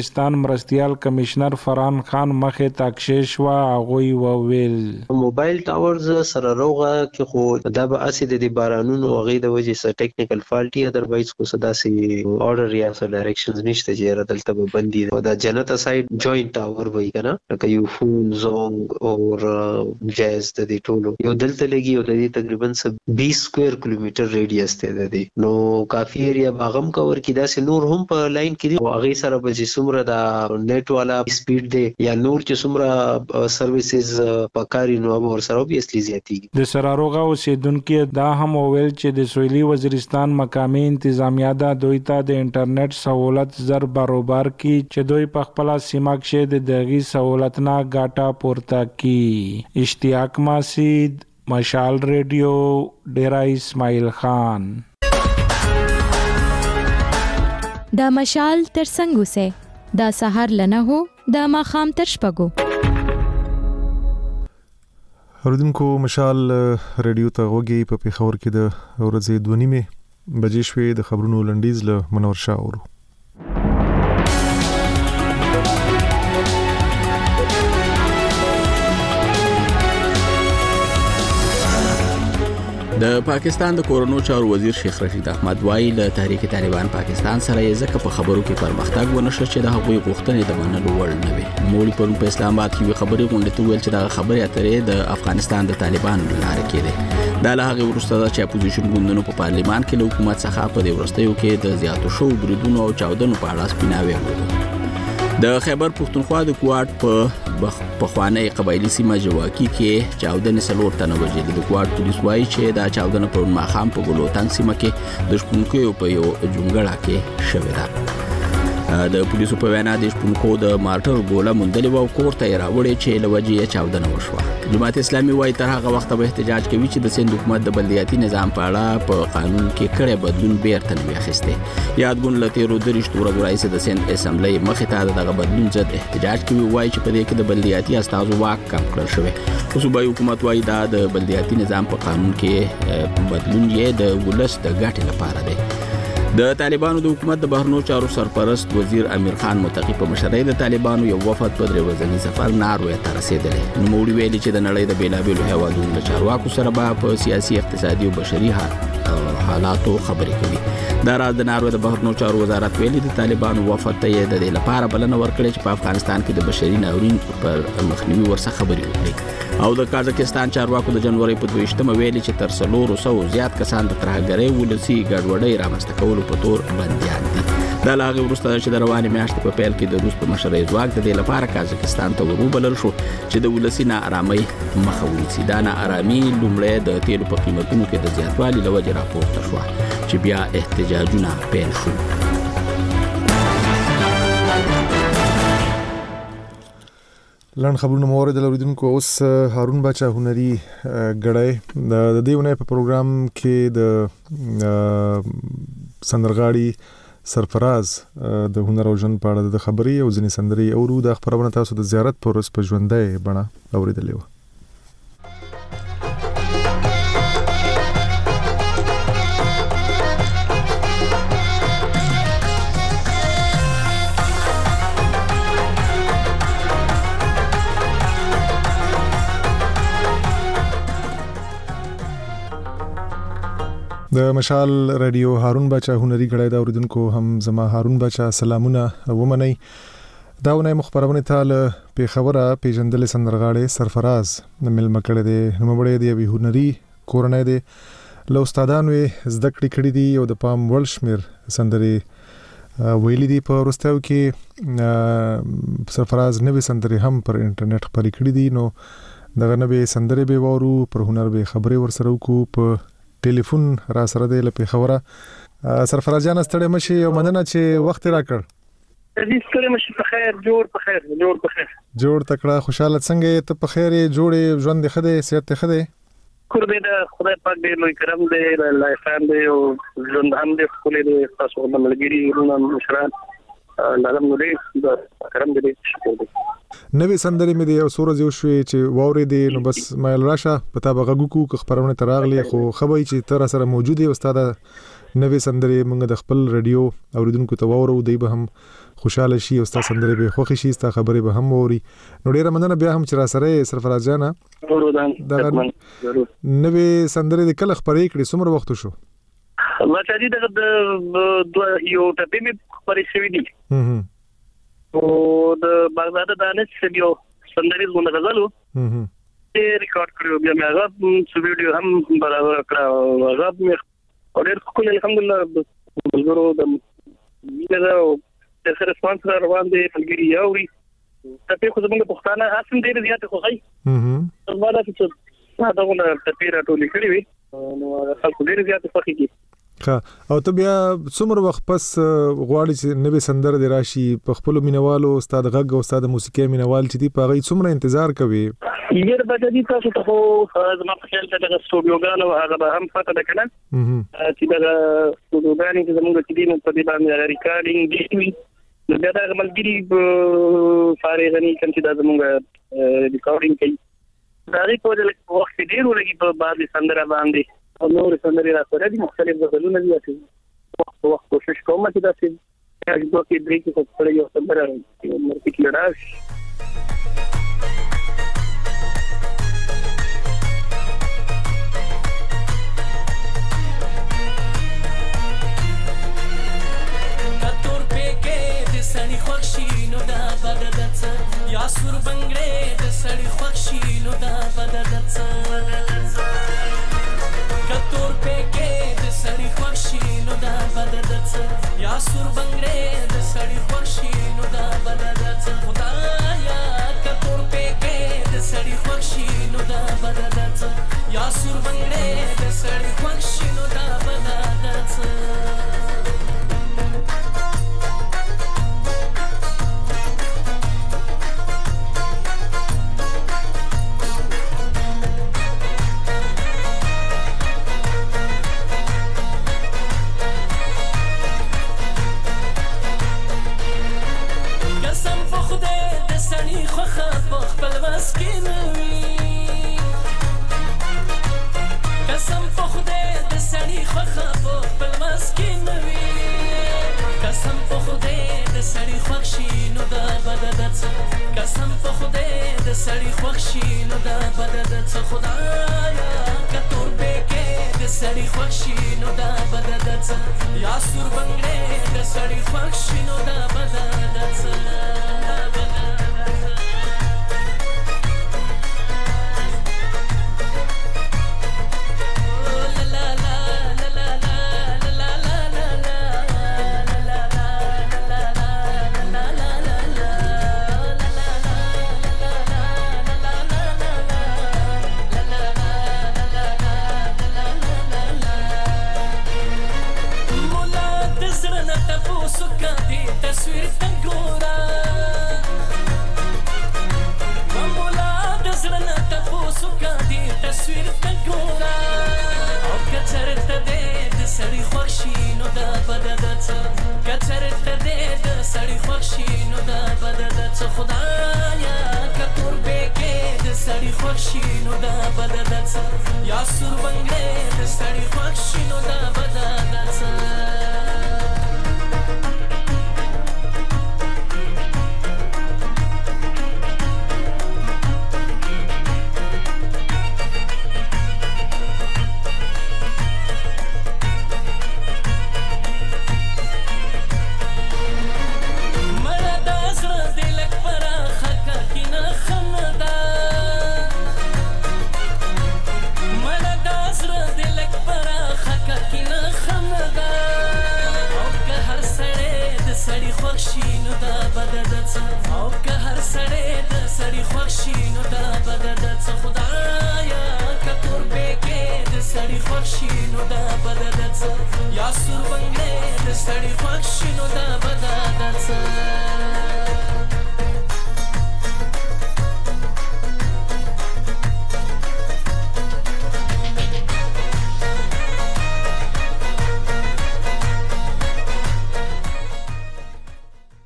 وزیرستان مرستیال کمشنر فرحان خان مخې تاکشش وا غوي وویل موبایل ټاورز سره روغه کې خو دا به اسید د بارانونو غي د وجې سره ټیکنیکل فالټي ادروایز کو صدا سي اورډر یا سره ډایرکشنز نشته چې ردلته به بندي دا جنت سایډ جوائنٹ ټاور وای کنه لکه یو فون زونګ او جاز د دې ټولو یو دلته لګي او د دې تقریبا بیس سکوير کیلومتر ریډیوس ته ده دي نو کافي ایریا باغم کور کی دا سه نور هم په لاین کې دي او هغه سره به چې څومره دا نیټ والا سپیډ دی یا نور چې څومره سرویسز پکاري نو به ور سره به اصلي زیاتیږي د سراروغه اوسیدونکو دا هم ویل چې د سویلي وزیرستان مقامی انتظامیه دا دوی ته د انټرنیټ سہولت زر برابر کی چې دوی په خپل سیمه کې د دغه سہولت نه ګاټا پورته کی اشتیاق ماسید مشال ریڈیو ډیرا اسماعیل خان دا مشال تر څنګه سه دا سحر لنه هو دا ماخام تر شپګو اوردونکو مشال ریډیو ته وګي په پیښور کې د ورځې دوه نیمه بجې شوې د خبرونو لنډیز له منور شاه اورو د پاکستان د کورونو چارو وزیر شیخ رشید احمد وایي له تحریک طالبان پاکستان سره یې ځکه په خبرو کې پرمختګ ونشو چې د هغوی غوښتنې د منلو وړ نه وي. مولوی پرون په اسلام آباد کې خبرې غونډې ته ویل چې د خبرې اترې د افغانستان د طالبان لاره کې ده. دا له هغه وروسته چې اپوزیشن ګوندونو په پارلیمان کې له حکومت څخه په دې وروستیو کې د زیاتو شو بریدونو او چاودنو په اړه سپیناوي وکړه. د خیبر پښتونخوا د کوټ په پخوانی قبایلی سیمه جواکی کې چاودنې سلور تنه وژل. د کوټ پولیس وایي چې دا چاودنه په ماخام په ګلوتنګ سیمه کې د شپونکو په یو جونګړه کې شوې ده. د پولیسو په وینا د شپونکو د مارټر ګوله مندلې و کور ته راوړې چې لوجې چاودنه وشوه. جماعت اسلامي وایي تر هغه وخت به احتجاج کوي چې د سند حکومت د بلدیاتي نظام په اړه په قانون کې کړه بدلون بیرته نه اخیسته. یادګون لته رو درشت ورځ رئیس د سند اسمبلی مخې ته دغه بدلون ضد احتجاج کوي. وایي چې په دې کې د بلدیاتي استازو واک کم کړل شوی. صوبایي حکومت وایي دا د بلدیاتي نظام په قانون کې بدلون یې د ولس د ګټې لپاره دی. د طالبانو د حکومت د بهرنیو چارو سرپرست وزیر امیر خان متقی په مشرۍ د طالبانو یو وفد په درې ورځني سفر ناروې ته رسیدلی. نوموړي ویلي چې د نړۍ د بیلابیلو هیوادونو له چارواکو سره به په سیاسي اقتصادي او بشري حالاتو خبرې کوي. دا راز د ناروې د بهرنیو چارو وزارت ویلي د طالبانو وفد ته یې د دې لپاره بلنه ورکړې چې په افغانستان کې د بشري ناورین پر مخنیوي ورڅخه خبرې وکړي. او د کازاکستان چارواکو د جنوري په دویشتمه ویلي چې تر څلورو سوو زیات کسان د ترهګرۍ ولسي ګډوډۍ رامنځته کولو په تور بندیان دي. دا له هغې وروسته چې د روانې میاشتې په پیل کې د روس په مشرۍ ځواک د دې لپاره کازاکستان ته وروبلل شو چې د ولسي ناارامۍ مخه ونیسي. دا ناارامي لومړی د تیلو په قیمتونو کې د زیاتوالي له وجې راپورته شوه چې بیا احتجاجونه پیل شو. لن خبرونه مورد لوریدونکو اوس هارون باچا هنري غړای د دې ونه په پروګرام کې د سندرغاړي سرفراز د هنر او ژوند په اړه د خبري او ځینې سندري او د خبرونه تاسو د زیارت پر ورځ په ژوندۍ بڼه اوریدلې و. د مشال رادیو هارون باچا هنري غړای دا اوریدونکو هم زما هارون باچا سلامونه ومنئ. دا ونه مخبرونه تاله په خبره پیژندل سندرغاړي سرفراز د مل مکړه دي نوموړي دی وی هنري کورنۍ دي له استادانو زده کړې کړې دي او د پام ولشمیر سندري ویلي دي. په ورستیو کې سرفراز نوې سندري هم پر انټرنیټ خپرې کړې دي. نو دغه نوې سندري به وورو پر هنر به خبرې ورسره وکړو. په ټلیفون را سره دی لپاره خبره. سرفراز جان ستړي مشي او مننه چې وخت راکړ. دې ستړي مشي په خیر جوړ په خیر جوړ په خیر جوړ تکړه خوشاله څنګه ته په خیر جوړې ژوند دې خده صحت خده کور دې دا خدای پاک دې لوی کرم دې لایفان دې او ژوند هم دې خپل دې تاسو د ملګری ورونه مشران نرم نورې د کرم دې شکر دې نوې سندرې مې د یو سورز یو شوي چې واورې دي نو بس مایل راشه پتا بغږو کو خبرونه تراغلي خو خبري چې تر سره موجوده استاد نوې سندرې موږ د خپل رادیو اوریدونکو ته وورو دی به هم خوشاله شي او استاد سندرې به خوښ شي استاد خبرې به هم ووري نو ډیره مننه بیا هم چې را سره سرفراز جان دا نوې سندرې د کله خبرې کړې څومره وخت شو الله تعالی د یو ټپې مې خبرې شوې دي او د بغداد دانش سټډیو سندرې زونه غزلو چې ریکارډ کړو بیا مې هغه څو ویډیو هم برابر کړو هغه مې اورل کوم الحمدلله بلګرو د مینا او د سره سپانسر روان دي فلګری یاوري ته خو زموږ پښتانه اسم ډیر زیات خوږی هم زموږ چې دا دغه ټپې راټولې کړې وي نو خلکو ډیر زیات خوښي ها او ته بیا څومره وخت پس غواړي چې نوې سندره د راشي په خپل مینوالو استاد غږ او استاد موسیقي مینوال چې دی په غي څومره انتظار کوي یره به د دې تاسو ته خو زما په خیال کې د سټوډیوګانو هغه به هم پته ده کنه چې دا سټوډیوګانې چې زموږ کې دي نو په دې باندې ریکارډینګ دی نو بیا دا ملګری فارغني کوم چې دا زموږ ریکارډینګ کوي دا لري په دې وخت کې ډیرو لګي په باندې سندره باندې او نور سندرې راځي د مختلف غزلونه دي چې وخت وخت کوشش کوم چې دا چې هغه دوه کې درې کې څه پړې یو سندره مرکې کې راځي کتور پېکې د سړی خوښي نو دا بددڅ یا سور بنگړې د سړی خوښي نو دا بددڅ کتور پېکې د سړی خوښي نو دا بددڅ یا سور بنگړې د سړی خوښي نو دا بددڅ خدایا کتور پېکې د سړی خوښي نو دا بددڅ یا سور بنگړې د سړی خوښي نو دا بددڅ قسم په خدای د سړی خوښي نو دا بددڅ خدایا کتور پېکې د سړی خوښي نو دا بددڅ یا سور بنگړې د سړی خوښي نو دا بددڅ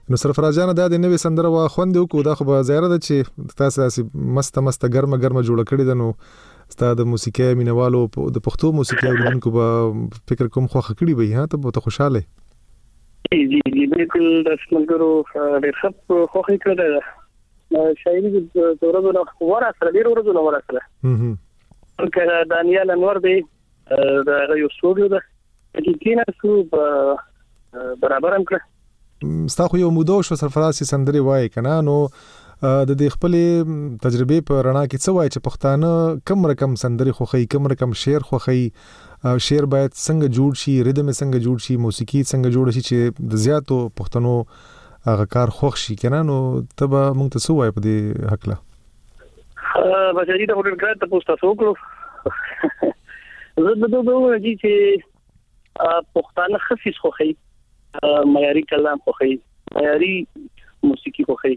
نو سرفراز جان دا د نوې سندره وا خوند وکړو دا خو به ظاهر ده چې تاسو داسې مست مست ګرمه ګرمه جوړه کړې ده. نو ستا د موسیقي مینوالو د پښتو موسیقي اوریدونکو به فکر کوم خوښه کړي به ها ته به خوشاله جی جی بالکل د سمګرو ډېر ښه خوښه کړې ده شاعري د ورځو نه ورا سره ډېر ورځو نه ورا سره کله دانیال انور دی دا یو سټوډیو ده چې کینه سو برابر هم کړ ستا خو یو موده شو سرفراز سندري وای کنه. نو د دې خپل تجربه په رڼا کې څه وای چې پښتانه کم رقم سندري خوخی کم رقم شعر خوخی شعر باید څنګه جوړ شي ریدم څنګه جوړ شي موسیقي څنګه جوړ شي چې د زیاتو پښتنو هغه کار خوښ شي کنه. نو تبه مونږ ته څه وای په دې حق لا بچی دا ورته ګرځي تاسو تاسو وکړو زه د دوه وږي چې پښتانه خصيص خوخی معیاري کلام خوخی معیاري موسیقي خوخی.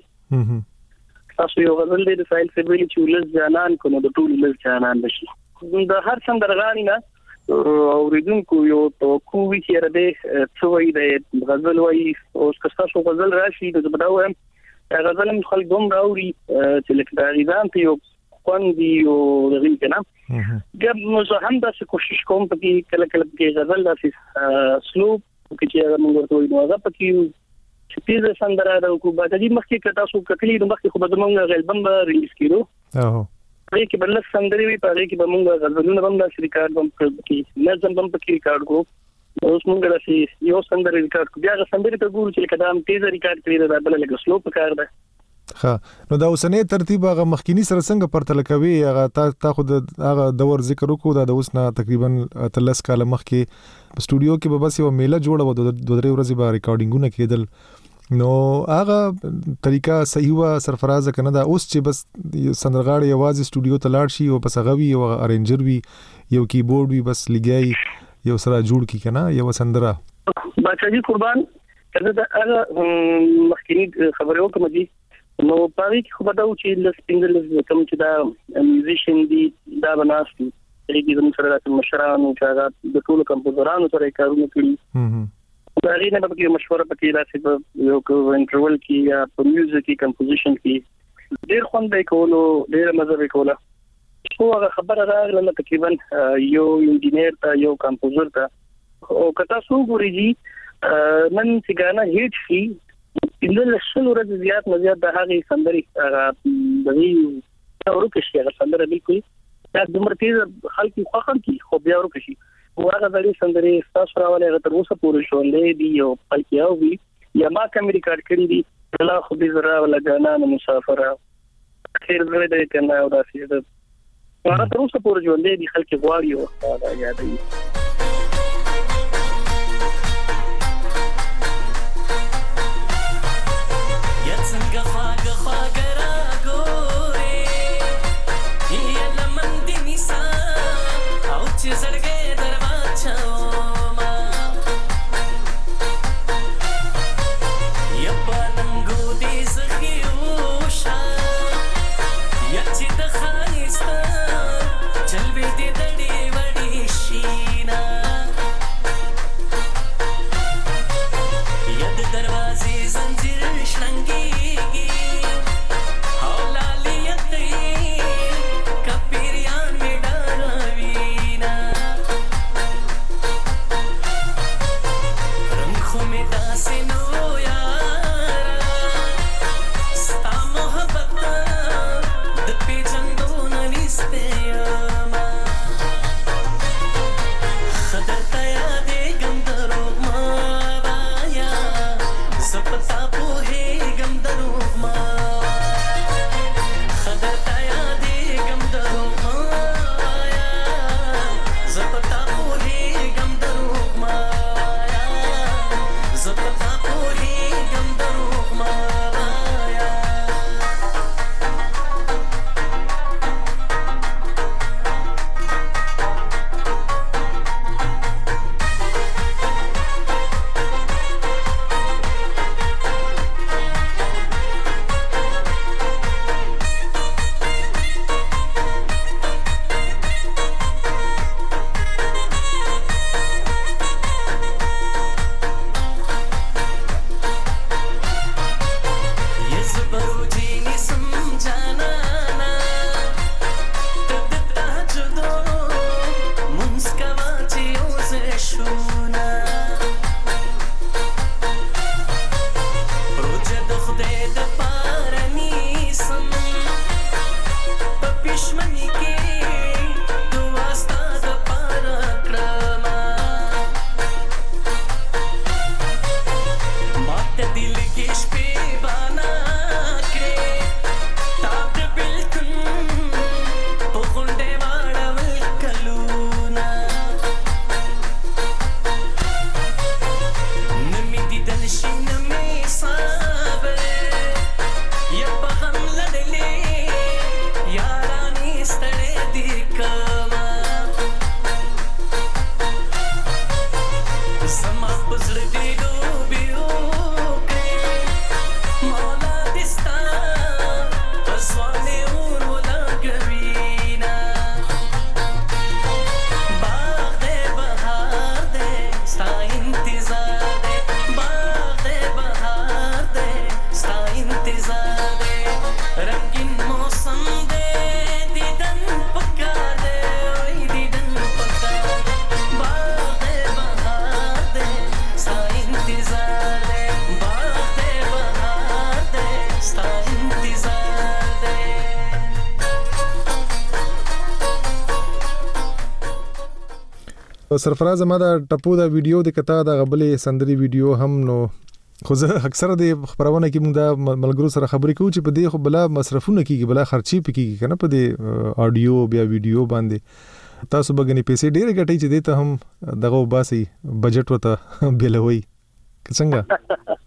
تاسو یو غزل دی د سایل سیبلی چې ولز جانان کو نو د ټول ولز جانان بشي د هر سندرغانی نه اوریدونکو یو توقع وی چې را دې څو وی د غزل وی او تاسو غزل راشي د بداوم غزل هم خلک دوم راوړي چې لکه دا غیدان ته یو خوندي او دغه کنه ګم زه هم دا څه کوشش کوم چې کله کله کې غزل داسې سلو چې موږ ورته وایو هغه پکې چې پیزه سندره دا کو به د دې مخکې کتا سو کتلی د مخکې خو به موږ غلبم به ریلیز کړو اوه پرې کې بل سندري وی پرې کې به موږ غزلونه هم د ریکارډ هم کړو نظم هم پکې ریکارډ کو اوس موږ راشي یو سندري ریکارډ کو بیا سندري ته ګورو چې کدا هم تیز ریکارډ کړی دا بل لګ سلو پکار ده. ها نو دا اوسنۍ ترتیب هغه مخکینی سره څنګه پرتل کوي هغه تا خو د هغه دور ذکر وکړو دا د اوسنه تقریبا تلس کال مخکې په سټوډیو کې به بس یو میله جوړه و د دوه درې ورځې به ریکارډینګونه کېدل. نو هغه طریقه صحیح و سرفراز کنه دا اوس چې بس سندرغاړي یوازې سټوډیو ته لاړ شي او بس هغه وی یو ارینجر وی یو کیبورډ وی بس لګای یو سره جوړ کی کنه یو سندره بچی قربان کله دا هغه مخکینی خبرو کوم دي نو پاره کې خو به دا چې د سپینګل کوم چې دا میوزیشن دی دا بناستي چې د سره د مشرانو چې هغه د ټولو کمپوزرانو سره کارونه کړي دا غي نه به کې مشوره پکې راځي یو کو انټرول کې یا په میوزیک کې کمپوزیشن کې ډېر خوند دی کولو ډېر مزه به کوله خو هغه خبره راغله تقریبا یو انجینیر ته یو کمپوزر ته او کتا سو ګوري نن چې غانا هیټ شي اندل شلو ورځ زیات مزيات د هغه سندري هغه د وی اورو کې هغه سندره بالکل دا د مرتیز خلک خوخم کی خو بیا اورو کې هغه د سندري تاسو راولې هغه تر اوسه پورې شولې دی او پلکیاو وی یا ما کوم ریکارډ کړی دی الله خو دې زرا ولا جانان مسافر خیر زړه دې کنه او داسې ده هغه تر اوسه پورې ژوندې دي خلک غواړي او دا یادې Zap سرفراز ما دا ټپو دا ویډیو د کتا دا غبلې سندري ویډیو هم نو خو زه اکثر د خبرونه کې موږ دا ملګرو سره خبرې کوو چې په دې خو بلا مصرفونه کیږي بلا خرچي پکېږي کنه په دې آډیو بیا ویډیو باندې تاسو بګنی پیسې ډېر غټي چې دې ته هم دغه باسي بجټ وته بیلوي څنګه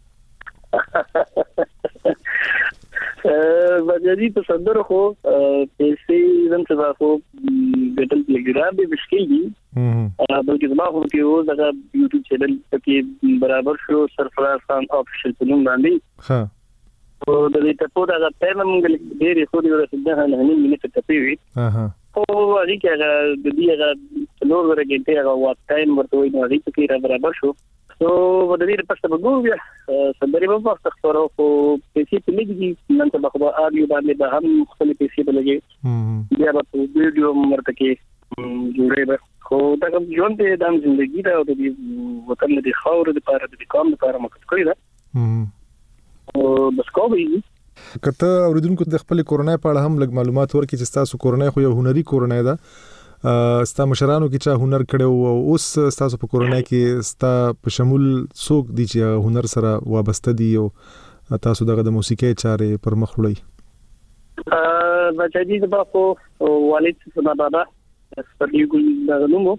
بجادي په صدر خو پیسې زم څه خو ګټل لګرا به مشکل دي بلکې زما خو کې و دا یوټیوب چینل کې برابر شو سرفراز خان افیشل په نوم باندې ها او د دې ته په دا پیغام ډېر خو دې ورسېده نه نه مینه ته پیوي ها او هغه کې هغه د دې هغه نور ورګې ته هغه وخت ټایم ورته وي نو هغه کې برابر شو نو د دې په څه وګورو بیا سندري په وخت خبرو خو پیسې په لګي نن ته په آډیو باندې به هم خپل پیسې بلګي بیا په ویډیو مرته کې جوړې به خو دا کوم ژوند دې د ژوندۍ دا او د وطن د خاور د پاره د قوم لپاره مخ کړی دا او بس کوی کته اوریدونکو د خپل کورونای په اړه هم لږ معلومات ورکړي چې تاسو کورونای خو یو هنري کورونای ده ستا مشرانو کې چا هنر کړو او اوس تاسو په کورونای کې ستا په شمول څوک دي چې هنر سره وابسته دي او تاسو دغه د موسیقي چارې پر مخ وړئ ا بچی د باکو والد څخه بابا سپرلی ګل دا نومو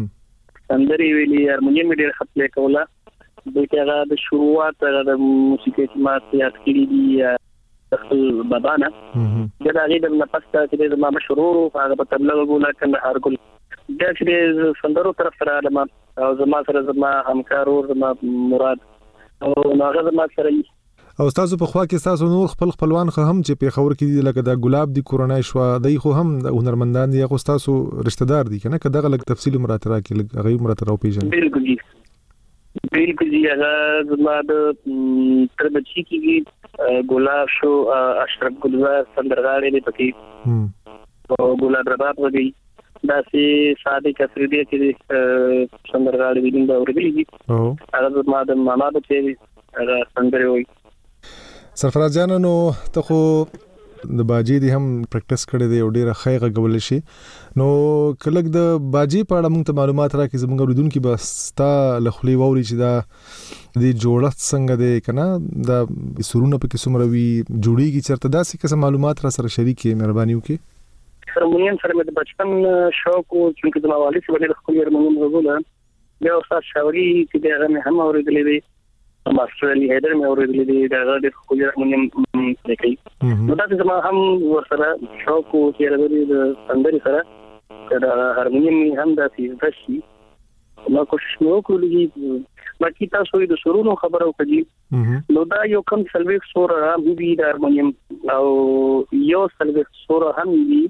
سندري ویلي هارمونیم ډېر خپل کوله د کېغه د شروعات د موسیقي ما یاد کړی دي خپل بابا نه دا غي د نفسته چې د ما مشهور هغه په تبلیغ ګولا کنه هر ګل دا چې سندرو طرف سره لما او زما سره زما همکار او زما مراد او هغه زما سره او تاسو په خوا کې تاسو نور خپل خپلوان خو هم چې په خبر کې دي لکه د ګلاب دی کورونای شو دای خو هم هنرمندان دي خو تاسو رشتہ دار دي کنه کدا غلط تفصیل مراتره کې غي مراتره او پیژن بالکل جی بالکل جی هغه زما د تر بچی کې ګلاب شو اشرف ګلزار سندرغاړي دي پکې او ګلاب رباب وږي دا سي صادق افریدي کې سندرغاړي دي دا ورګي او هغه زما د ماما د چې هغه سندري وي سرفراز جان نو ته خو د باجی دی هم پریکټیس کړی دی او ډیره خیغه غول شي نو کلک د باجی په اړه موږ ته معلومات راکې زموږ ورودونکو بس تا لخلی ووري چې دا د جوړښت څنګه دی کنه دا سرونه په قسم روي جوړیږي چرته داسې کیسه معلومات را سره شریکې مهرباني وکړي هارمونیم سره د بچپن شوق او چې د موالي سره د خپل هارمونیم غوړل بیا استاد شاوري چې دغه هم اورېدلې دي ماستر علي حیدر مې اورېدلې دي دا د خپل هارمونیم لیکي نو دا چې ما هم ورسره شوق او چې راغلي د سندري سره دا هارمونیم هم د فیزیکي نو کوشش نو کولی باقي تاسو د سرونو خبرو کوي نو دا یو کم سلويک سور هم دی د هارمونیم او یو سلويک سور هم دی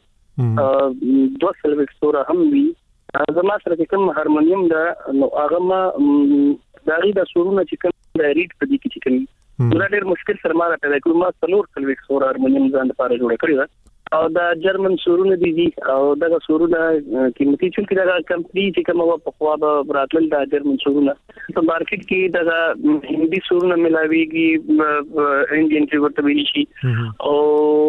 دو سلويک سور هم دی زما سره کوم هارمونیم دا نو هغه ما داغي د سرونو چې کوم د ریډ په دې کې چې کوم دا ډېر مشکل سره ما راته کوم ما څلور سلويک سور هارمونیم ځان لپاره جوړ کړی دا او دا جرمن سورونه دي دي او دا سورونه قیمتي چې دا کمپنی چې کومه په خوا به براتل دا جرمن سورونه په مارکیټ کې دا هندي سورونه ملاويږي انډین چې ورته ویل شي او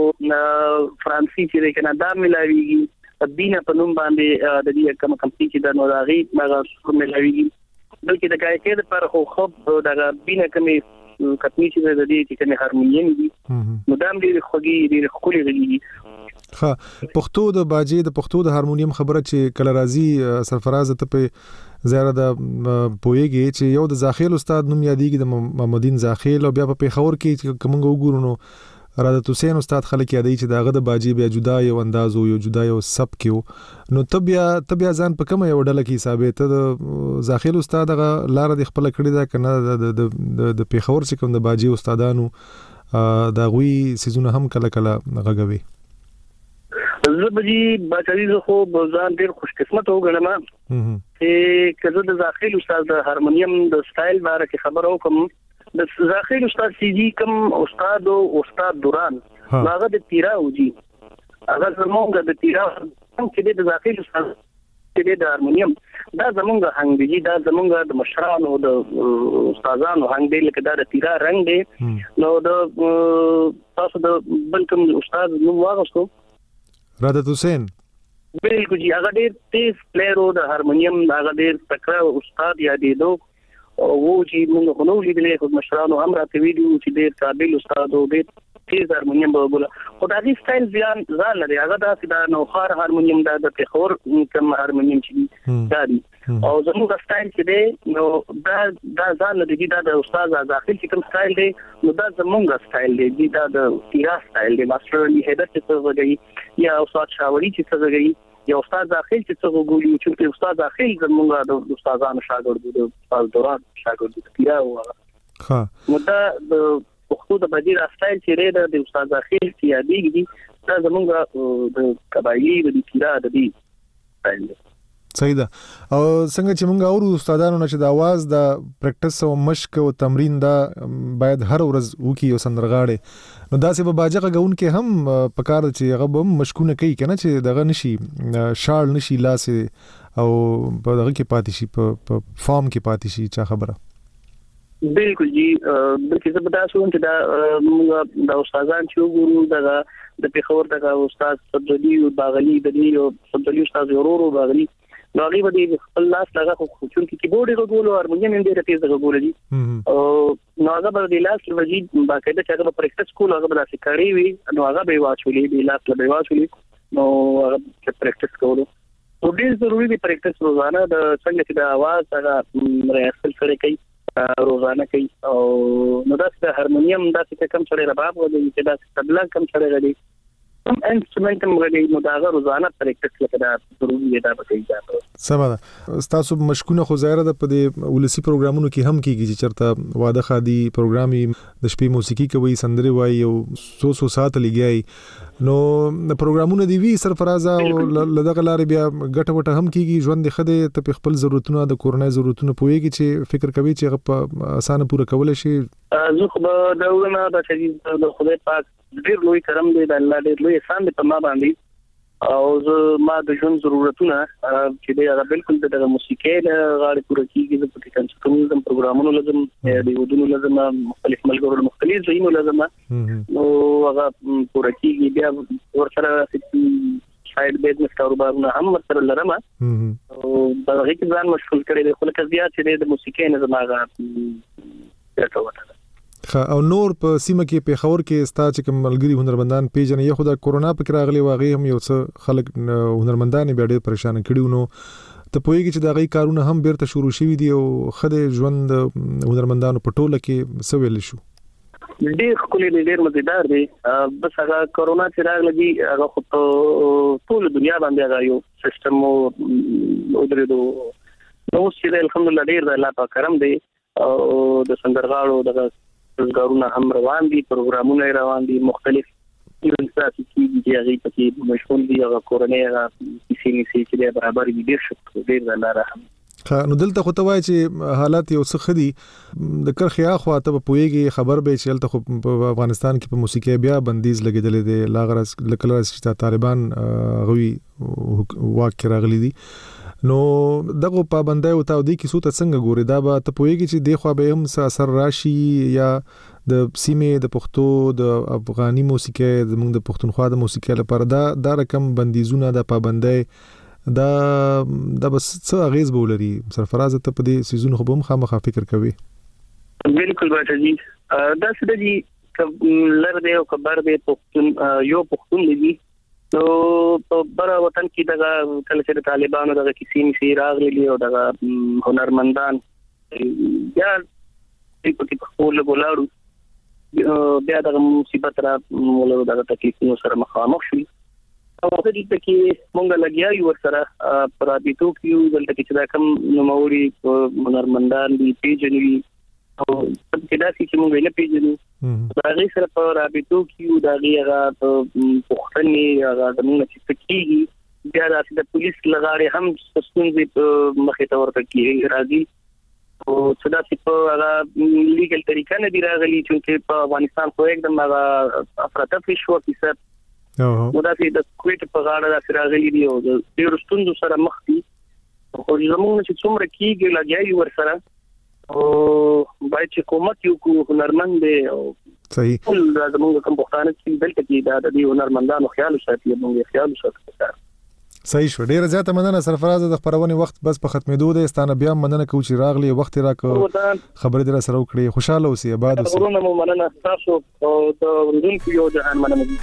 فرانسي چې کنه دا ملاويږي بینا په نوم باندې د دې کوم کمپنی چې دا نو راغی هغه سور ملاويږي بلکې د گایکې لپاره خو خو دا بینا کمی کتنی چې د دې چې کنه هارمونیم دي مدام دې خوږی دې خولي غلي ها پښتو د باجی د پښتو د هارمونیم خبره چې کله راځي سرفراز ته په زیاره د پویږي چې یو د زاخیل استاد نوم یادېږي د محمدین زاخیل او بیا په پیښور کې کومه وګورو نو رادت حسین استاد خلک یادای چې داغه د باجی بیا جدا یو انداز او یو جدا یو سب کېو نو تبیا تبیا ځان په کومه یو ډله کې حسابې ته د ځاخیل استاد غ لار د خپل کړی دا کنه د د پیښور چې کوم د باجی استادانو دا غوي سيزونه هم کله کله غږوي زبجی بچی زه خو ځان ډیر خوش قسمت وګڼم چې کله د ځاخیل استاد د هارمونیم د سټایل باره کې خبرو کوم د ځاخیل استاد سيدي کوم استاد او استاد دوران هغه د تیرا وږي هغه زمونږ د تیرا چې د ځاخیل استاد چې د هارمونیم دا زمونږ هنګ دی دا زمونږ د مشرانو د استادانو هنګ دی لکه دا د تیرا رنگ دی نو د تاسو د بل کوم استاد نو واغستو رادت حسین بالکل جی هغه ډیر تیز پلیئر او د هارمونیم هغه ډیر تکړه استاد یادېدو او چې موږ خو نو لیدلې خو مشرانو هم راته ویډیو چې ډیر قابل استاد او ډیر تیز هارمونیم به وګوره خو دا هیڅ سټایل ځان ځان لري هغه دا چې دا نو خار هارمونیم دا د پیښور کوم هارمونیم چې دا دی او زموږ سټایل چې دی نو دا دا ځان لري دا د استاد داخل چې کوم سټایل دی نو دا زموږ سټایل دی دا د تیرا سټایل دی ماستر علی هیدر چې څه وګړي یا استاد شاوري چې څه وګړي یا استاد داخل چې څه وګوري چې استاد داخل زموږ د استادانو شاګرد دي استاد دوران شاګرد دي تیرا و ها نو دا د پښتو د بدیل سټایل چې لري د استاد داخل چې یادېږي دي دا زموږ د قبایلی د تیرا د دي سټایل صحیح ده او څنګه چې موږ اورو استادانو نه چې د आवाज د پریکټیس او مشق او تمرین دا باید هر ورځ وکي او سندرغاړي نو دا سه به باجه غون کې هم پکار چې هغه به مشکونه کوي کنه چې دغه نشي شال نشي لاس او په دغه کې پاتې شي په فارم کې پاتې شي چا خبره بالکل جی بلکې زه به تاسو ته دا موږ د استادان چې وګورو دا د پیښور د استاد صدلی او باغلی د دې او صدلی استاد ورورو باغلی نو هغه به د خپل لاس لغه خو چون کې کیبورډ غوړو او هارمونیم هم ډېر تیز غوړو دي او نو هغه به د لاس وجي باقاعده چې هغه پریکټیس کول هغه به تاسو کړی وي نو هغه به واچولې د لاس له واچولې نو هغه چې پریکټیس کولو او ډېر ضروری دی پریکټیس روزانه د څنګه چې د आवाज هغه ریاضل سره کوي روزانه کوي او نو دا چې هارمونیم دا چې کوم څه رباب ودی چې دا تبلا کوم څه غلي کوم انسټرومنټ هم غلي نو دا روزانه پریکټیس لکه دا ضروری دی دا به کوي سمه ده تاسو مشکونه خو ظاهر ده په دې ولسی پروګرامونو کې هم کیږي چې چرته واده خادي پروګرامي د شپې موسیقي کوي سندري وایي او سو سو سات لګي نو د پروګرامونو دی وی سرفراز او لدغه لارې بیا ګټه وټه هم کیږي ژوند خده ته خپل ضرورتونه د کورنۍ ضرورتونه پويږي چې فکر کوي چې په اسانه پوره کول شي زه خو دا ورنه د چې د خدای پاک ډیر لوی کرم دی د الله ډیر لوی احسان دی په ما باندې او زه ما د ژوند ضرورتونه چې دا بالکل د موسیقي له غاړې پوره کیږي د پټ کنسټروم پروګرامونو لازم دی ودونو لازم مختلف ملګرو مختلف ځایونو لازم نو هغه پوره کیږي بیا ورسره سایډ بیزنس کاروبارونه هم سره لرم او دا هیڅ ځان مشغول کړي خو لکه زیات چې د موسیقي نه زماغه څه او نور په سیمه کې په خور کې ستا چې کوم ملګری هنرمندان پیژنې یو خدای کورونا پکې راغلی واغې هم یو څه خلک هنرمندان به ډېر پریشان کړي نو ته پوهیږي چې دا غي کارونه هم بیرته شروع شوي دي او خدای ژوند هنرمندانو په ټوله کې سویل شو ډېر خولي ډېر مزیدار دی بس هغه کورونا چې راغلی هغه خو ټول دنیا باندې هغه یو سیستم او درېدو نو چې الحمدلله ډېر د الله په کرم دی او د سندرغاړو د کارونه هم روان دي پروګرامونه روان دي مختلف انساتي چې هغه پکې مشغول دي هغه کورنۍ هغه کیسې نشي چې برابر دي ډیر شکر ډیر الله رحم نو دلته خو ته وای چې حالات یو څه خدي د کرخیا خو ته په پويږي خبر به چې تل خو په افغانستان کې په موسیقي بیا بندیز لګیدل دي لاغرس لکه چې طالبان غوي واک راغلي دي نو دغه پابندۍ او تاودي کې سوت څنګه ګوري دا به ته پويږي چې د خو به هم اثر راشي یا د سیمې د پښتو د افغاني موسیقي د موږ د پښتونخوا د موسیقي لپاره دا د رقم بندیزونه د پابندۍ دا د بس څه اغیز بولري سرفراز ته په دې سيزون خو هم خامخا فکر کوي بالکل باټه جی دا څه دی لر دی او خبر دی پښتون یو پښتون دی نو په بر وطن کې دغه کله چې طالبانو دغه کیسې نشي راغلي او دغه هنرمندان یا په کې خپل ګولاړو بیا د مصیبت را ولر د تکلیفونو سره مخامخ شو او په دې کې مونږ لګیا یو سره پرابطو کې دلته چې دا کم نوموري هنرمندان دي پیژنوي او په داسې چې مونږ نه پیژنو دا غي سره په رابطو کې دا غي هغه پوښتنې هغه د موږ چې کېږي بیا د پولیس لغاړي هم ستونزې مخې ته ورته کېږي راځي او صدا چې په هغه لیګل طریقه نه دی راغلي چې په افغانستان خو एकदम هغه افراطي شو کیسه نو دا چې د کوټ په غاړه د راغلي دی او د ډیرو ستونزو سره مخ دي خو زموږ چې څومره کېږي لګیا ور سره او باید چې کومک یو کو هنرمند دی او صحیح ټول زموږ کوم پښتانه چې دلته کې دا د هنرمندانو خیال ساتي موږ خیال ساتو صحیح شو ډیره زیاته مننه سرفراز د خبرونه وخت بس په ختمېدو دی ستانه بیا مننه کوم چې راغلی وخت راکو خبرې در سره وکړي خوشاله اوسئ آباد اوسئ ورونه مو مننه تاسو او د ورونکو یو جهان مننه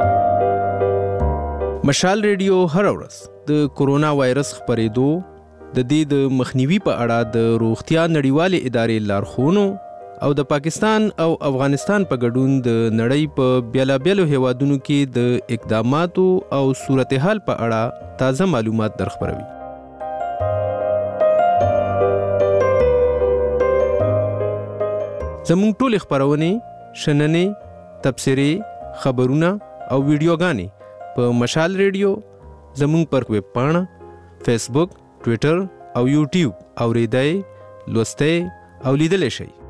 مشال ریډیو هر ورځ د کورونا وایرس خبرېدو د دې د مخنیوي په اړه د روغتیا نړیوالې ادارې لارښوونو او د پاکستان او افغانستان په ګډون د نړۍ په بیلابیلو هیوادونو کې د اقداماتو او صورتحال په اړه تازه معلومات درخبروي. زموږ ټول خبرونه، شننې، تبصرې، خبرونه او ویډیوګانې په مشال ریډیو، زموږ پر ویب پاڼه، فیسبوک، ټویټر او یوټیوب اوریدای، لوستای او لیدلی شئ.